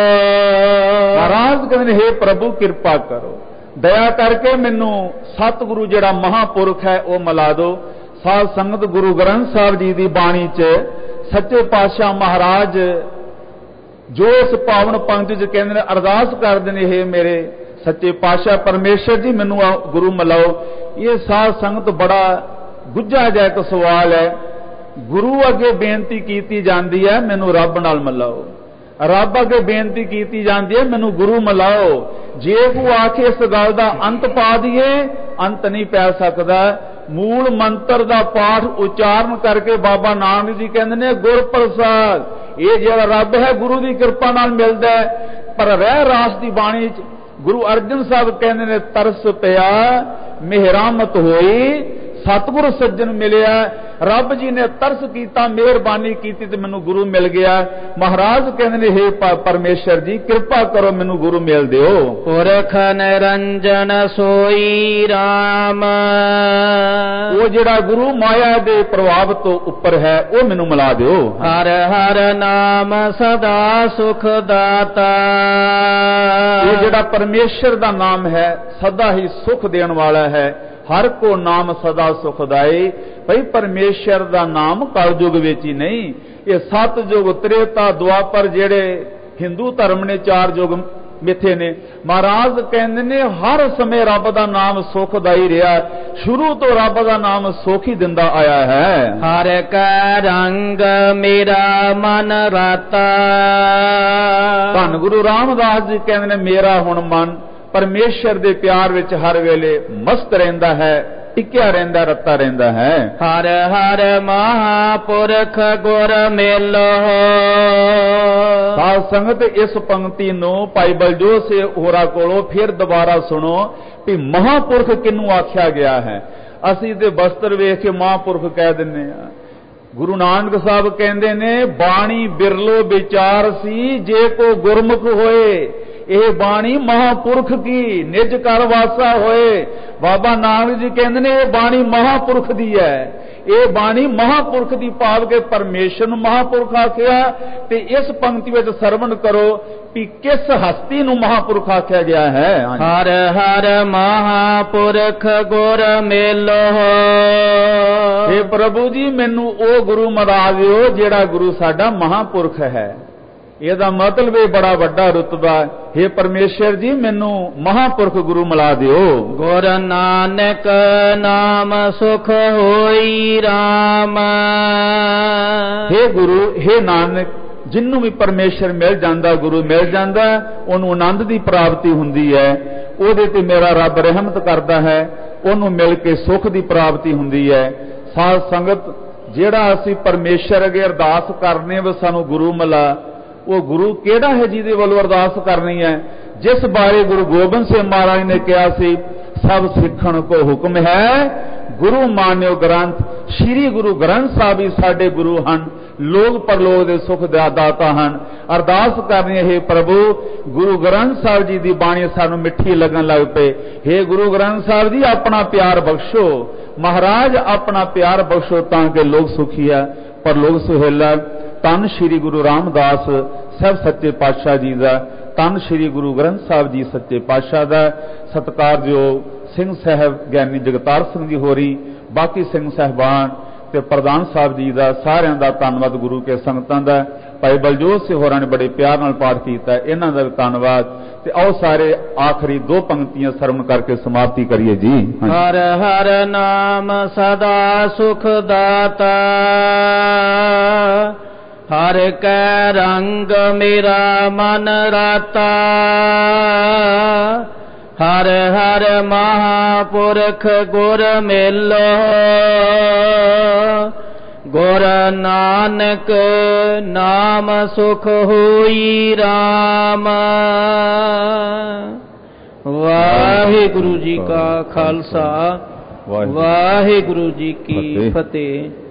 ਮਹਾਰਾਜ ਕਹਿੰਦੇ ਨੇ ਹੇ ਪ੍ਰਭੂ ਕਿਰਪਾ ਕਰੋ, ਦਇਆ ਕਰਕੇ ਮੈਨੂੰ ਸਤਿਗੁਰੂ ਜਿਹੜਾ ਮਹਾਂਪੁਰਖ ਹੈ ਉਹ ਮਿਲਾ ਦਿਓ। ਸਾਧ ਸੰਗਤ ਗੁਰੂ ਗ੍ਰੰਥ ਸਾਹਿਬ ਜੀ ਦੀ ਬਾਣੀ 'ਚ ਸੱਚੇ ਪਾਤਸ਼ਾਹ ਮਹਾਰਾਜ ਜੋ ਇਸ ਪਾਵਨ ਪੰਕਤੀ 'ਚ ਕਹਿੰਦੇ ਨੇ, ਅਰਦਾਸ ਕਰਦੇ ਨੇ, ਹੇ ਮੇਰੇ ਸੱਚੇ ਪਾਤਸ਼ਾਹ ਪਰਮੇਸ਼ਰ ਜੀ ਮੈਨੂੰ ਗੁਰੂ ਮਿਲਾਓ। ਇਹ ਸਾਧ ਸੰਗਤ ਬੜਾ ਗੁੱਝਾ ਜਿਹਾ ਇੱਕ ਸਵਾਲ ਹੈ। ਗੁਰੂ ਅੱਗੇ ਬੇਨਤੀ ਕੀਤੀ ਜਾਂਦੀ ਹੈ ਮੈਨੂੰ ਰੱਬ ਨਾਲ ਮਿਲਾਓ, ਰੱਬ ਅੱਗੇ ਬੇਨਤੀ ਕੀਤੀ ਜਾਂਦੀ ਹੈ ਮੈਨੂੰ ਗੁਰੂ ਮਿਲਾਓ। ਜੇ ਕੋ ਆਖੇ ਇਸ ਗੱਲ ਦਾ ਅੰਤ ਪਾ ਦਈਏ, ਅੰਤ ਨਹੀਂ ਪੈ ਸਕਦਾ। ਮੂਲ ਮੰਤਰ ਦਾ ਪਾਠ ਉਚਾਰਨ ਕਰਕੇ ਬਾਬਾ ਨਾਨਕ ਜੀ ਕਹਿੰਦੇ ਨੇ ਗੁਰ ਪ੍ਰਸਾਦ, ਇਹ ਜਿਹੜਾ ਰੱਬ ਹੈ ਗੁਰੂ ਦੀ ਕਿਰਪਾ ਨਾਲ ਮਿਲਦਾ ਹੈ। ਪਰ ਰਹਿ ਰਾਸ ਦੀ ਬਾਣੀ 'ਚ ਗੁਰੂ ਅਰਜਨ ਸਾਹਿਬ ਕਹਿੰਦੇ ਨੇ ਤਰਸ ਪਿਆ ਮਿਹਰਾਮਤ ਹੋਈ, ਸਤਿਗੁਰ ਸੱਜਣ ਮਿਲਿਆ। ਰੱਬ ਜੀ ਨੇ ਤਰਸ ਕੀਤਾ, ਮਿਹਰਬਾਨੀ ਕੀਤੀ ਤੇ ਮੈਨੂੰ ਗੁਰੂ ਮਿਲ ਗਿਆ। ਮਹਾਰਾਜ ਕਹਿੰਦੇ ਨੇ ਹੇ ਪਰਮੇਸ਼ਰ ਜੀ ਕਿਰਪਾ ਕਰੋ ਮੈਨੂੰ ਗੁਰੂ ਮਿਲ ਦਿਓ। ਪੁਰਖ ਨਿਰੰਜਨ ਸੋਈ ਰਾਮ, ਉਹ ਜਿਹੜਾ ਗੁਰੂ ਮਾਇਆ ਦੇ ਪ੍ਰਭਾਵ ਤੋਂ ਉੱਪਰ ਹੈ ਉਹ ਮੈਨੂੰ ਮਿਲਾ ਦਿਓ। ਹਰ ਹਰ ਨਾਮ ਸਦਾ ਸੁਖ ਦਾਤਾ, ਇਹ ਜਿਹੜਾ ਪਰਮੇਸ਼ਰ ਦਾ ਨਾਮ ਹੈ ਸਦਾ ਹੀ ਸੁਖ ਦੇਣ ਵਾਲਾ ਹੈ। ਹਰ ਕੋ ਨਾਮ ਸਦਾ ਸੁਖਦਾਈ। ਭਈ ਪਰਮੇਸ਼ਰ ਦਾ ਨਾਮ ਕਲਯੁਗ ਵਿੱਚ ਹੀ ਨਹੀਂ, ਇਹ ਸਤਯੁਗ ਤ੍ਰੇਤਾ ਦੁਆਪਰ ਜਿਹੜੇ ਹਿੰਦੂ ਧਰਮ ਨੇ 4 ਯੁਗ ਮਿੱਥੇ ਨੇ। ਮਹਾਰਾਜ ਕਹਿੰਦੇ ਨੇ ਹਰ ਸਮੇਂ ਰੱਬ ਦਾ ਨਾਮ ਸੁਖਦਾਈ ਰਿਹਾ, ਸ਼ੁਰੂ ਤੋਂ ਰੱਬ ਦਾ ਨਾਮ ਸੁਖ ਹੀ ਦਿੰਦਾ ਆਇਆ ਹੈ। ਹਰ ਕੈ ਰੰਗ ਮੇਰਾ ਮਨ ਰਾਤਾ, ਧੰਨ ਗੁਰੂ ਰਾਮਦਾਸ ਜੀ ਕਹਿੰਦੇ ਨੇ ਮੇਰਾ ਹੁਣ ਮਨ ਪਰਮੇਸ਼ਰ ਦੇ ਪਿਆਰ ਵਿੱਚ ਹਰ ਵੇਲੇ ਮਸਤ ਰਹਿੰਦਾ ਹੈ, ਟਿਕਿਆ ਰਹਿੰਦਾ, ਰੱਤਾ ਰਹਿੰਦਾ ਹੈ। ਹਰ ਹਰ ਮਹਾਪੁਰਖ ਗੁਰ ਮੇਲੋ। ਸਾਧ ਸੰਗਤ ਇਸ ਪੰਕਤੀ ਨੂੰ ਭਾਈ ਬਲਜੋਤ ਸਿੰਘ ਹੋਰਾਂ ਕੋਲੋਂ ਫਿਰ ਦੁਬਾਰਾ ਸੁਣੋ ਵੀ ਮਹਾਪੁਰਖ ਕਿਹਨੂੰ ਆਖਿਆ ਗਿਆ ਹੈ। ਅਸੀਂ ਤੇ ਬਸਤਰ ਵੇਖ ਕੇ ਮਹਾਪੁਰਖ ਕਹਿ ਦਿੰਦੇ ਆ। ਗੁਰੂ ਨਾਨਕ ਸਾਹਿਬ ਕਹਿੰਦੇ ਨੇ ਬਾਣੀ ਬਿਰਲੋ ਵਿਚਾਰ ਸੀ ਜੇ ਕੋ ਗੁਰਮੁਖ ਹੋਏ, ਇਹ ਬਾਣੀ ਮਹਾਪੁਰਖ ਕੀ ਨਿਜ ਘਰ ਵਾਸਾ ਹੋਏ। ਬਾਬਾ ਨਾਨਕ ਜੀ ਕਹਿੰਦੇ ਨੇ ਇਹ ਬਾਣੀ ਮਹਾਪੁਰਖ ਦੀ ਹੈ, ਇਹ ਬਾਣੀ ਮਹਾਪੁਰਖ ਦੀ ਭਾਵ ਕੇ ਪਰਮੇਸ਼ਰ ਨੂੰ ਮਹਾਪੁਰਖ ਆਖਿਆ। ਤੇ ਇਸ ਪੰਕਤੀ ਵਿੱਚ ਸਰਵਣ ਕਰੋ ਕਿ ਕਿਸ ਹਸਤੀ ਨੂੰ ਮਹਾਪੁਰਖ ਆਖਿਆ ਗਿਆ ਹੈ। ਹਰ ਹਰ ਮਹਾਪੁਰਖ ਗੁਰ ਮੇਲੋ। हे ਪ੍ਰਭੂ ਜੀ ਮੈਨੂੰ ਉਹ ਗੁਰੂ ਮਿਲਾ ਦਿਓ ਜਿਹੜਾ ਗੁਰੂ ਸਾਡਾ ਮਹਾਪੁਰਖ ਹੈ। ਇਹਦਾ ਮਤਲਬ ਇਹ ਬੜਾ ਵੱਡਾ ਰੁਤਬਾ। हे ਪਰਮੇਸ਼ਰ ਜੀ ਮੈਨੂੰ ਮਹਾਪੁਰਖ ਗੁਰੂ ਮਿਲਾ ਦਿਓ। ਗੁਰ ਨਾਨਕ ਨਾਮ ਸੁਖ ਹੋਈ ਰਾਮ। हे ਗੁਰੂ, हे ਨਾਨਕ, ਜਿਹਨੂੰ ਵੀ ਪਰਮੇਸ਼ਰ ਮਿਲ ਜਾਂਦਾ, ਗੁਰੂ ਮਿਲ ਜਾਂਦਾ, ਉਹਨੂੰ ਆਨੰਦ ਦੀ ਪ੍ਰਾਪਤੀ ਹੁੰਦੀ ਹੈ। ਉਹਦੇ ਤੇ ਮੇਰਾ ਰੱਬ ਰਹਿਮਤ ਕਰਦਾ ਹੈ, ਉਹਨੂੰ ਮਿਲ ਕੇ ਸੁਖ ਦੀ ਪ੍ਰਾਪਤੀ ਹੁੰਦੀ ਹੈ। ਸਾਧ ਸੰਗਤ ਜਿਹੜਾ ਅਸੀਂ ਪਰਮੇਸ਼ਰ ਅੱਗੇ ਅਰਦਾਸ ਕਰਨੇ ਵੇ ਸਾਨੂੰ ਗੁਰੂ ਮਿਲਾ, ਉਹ ਗੁਰੂ ਕਿਹੜਾ ਹੈ ਜਿਹਦੇ ਵੱਲੋਂ ਅਰਦਾਸ ਕਰਨੀ ਹੈ? ਜਿਸ ਬਾਰੇ ਗੁਰੂ ਗੋਬਿੰਦ ਸਿੰਘ ਮਹਾਰਾਜ ਨੇ ਕਿਹਾ ਸੀ ਸਭ ਸਿੱਖਣ ਕੋ ਹੁਕਮ ਹੈ ਗੁਰੂ ਮਾਨਿਓ ਗ੍ਰੰਥ। ਸ਼੍ਰੀ ਗੁਰੂ ਗ੍ਰੰਥ ਸਾਹਿਬ ਹੀ ਸਾਡੇ ਗੁਰੂ ਹਨ, ਲੋਕ ਪਰਲੋਕ ਦੇ ਸੁਖ ਦਾ ਦਾਤਾ ਹਨ। ਅਰਦਾਸ ਕਰਨੀ ਹੈ ਪ੍ਰਭੂ ਗੁਰੂ ਗ੍ਰੰਥ ਸਾਹਿਬ ਜੀ ਦੀ ਬਾਣੀ ਸਾਨੂੰ ਮਿੱਠੀ ਲੱਗਣ ਲੱਗ ਪਏ। हे ਗੁਰੂ ਗ੍ਰੰਥ ਸਾਹਿਬ ਜੀ ਆਪਣਾ ਪਿਆਰ ਬਖਸ਼ੋ, ਮਹਾਰਾਜ ਆਪਣਾ ਪਿਆਰ ਬਖਸ਼ੋ ਤਾਂ ਕਿ ਲੋਕ ਸੁਖੀ ਹੈ ਪਰਲੋਕ ਸੁਹੇਲਾ। ਧੰਨ ਸ਼੍ਰੀ ਗੁਰੂ ਰਾਮਦਾਸ ਸਾਹਿਬ ਸੱਚੇ ਪਾਤਸ਼ਾਹ ਜੀ ਦਾ, ਧੰਨ ਸ਼੍ਰੀ ਗੁਰੂ ਗ੍ਰੰਥ ਸਾਹਿਬ ਜੀ ਸੱਚੇ ਪਾਤਸ਼ਾਹ ਦਾ, ਸਤਿਕਾਰਯੋਗ ਸਿੰਘ ਸਾਹਿਬ ਗਿਆਨੀ ਜਗਤਾਰ ਸਿੰਘ ਜੀ ਹੋਰੀ, ਬਾਕੀ ਸਿੰਘ ਸਾਹਿਬਾਨ ਤੇ ਪ੍ਰਧਾਨ ਸਾਹਿਬ ਜੀ ਦਾ, ਸਾਰਿਆਂ ਦਾ ਧੰਨਵਾਦ। ਗੁਰੂ ਕੇ ਸੰਗਤਾਂ ਦਾ, ਭਾਈ ਬਲਜੋਤ ਸਿੰਘ ਹੋਰਾਂ ਨੇ ਬੜੇ ਪਿਆਰ ਨਾਲ ਪਾਠ ਕੀਤਾ, ਇਹਨਾਂ ਦਾ ਵੀ ਧੰਨਵਾਦ। ਤੇ ਆਓ ਸਾਰੇ ਆਖਰੀ ਦੋ ਪੰਕਤੀਆਂ ਸਰਵਣ ਕਰਕੇ ਸਮਾਪਤੀ ਕਰੀਏ ਜੀ। ਹਰ ਹਰ ਨਾਮ ਸਦਾ ਸੁਖ ਦਾਤਾ, ਹਰ ਕੈ ਰੰਗ ਮੇਰਾ ਮਨ ਰਾਤਾ, ਹਰ ਹਰ ਮਹਾਪੁਰਖ ਗੁਰ ਮਿਲੋ, ਗੁਰ ਨਾਨਕ ਨਾਮ ਸੁਖ ਹੋਈ ਰਾਮ। ਵਾਹਿਗੁਰੂ ਜੀ ਕਾ ਖਾਲਸਾ, ਵਾਹਿਗੁਰੂ ਜੀ ਕੀ ਫਤਿਹ।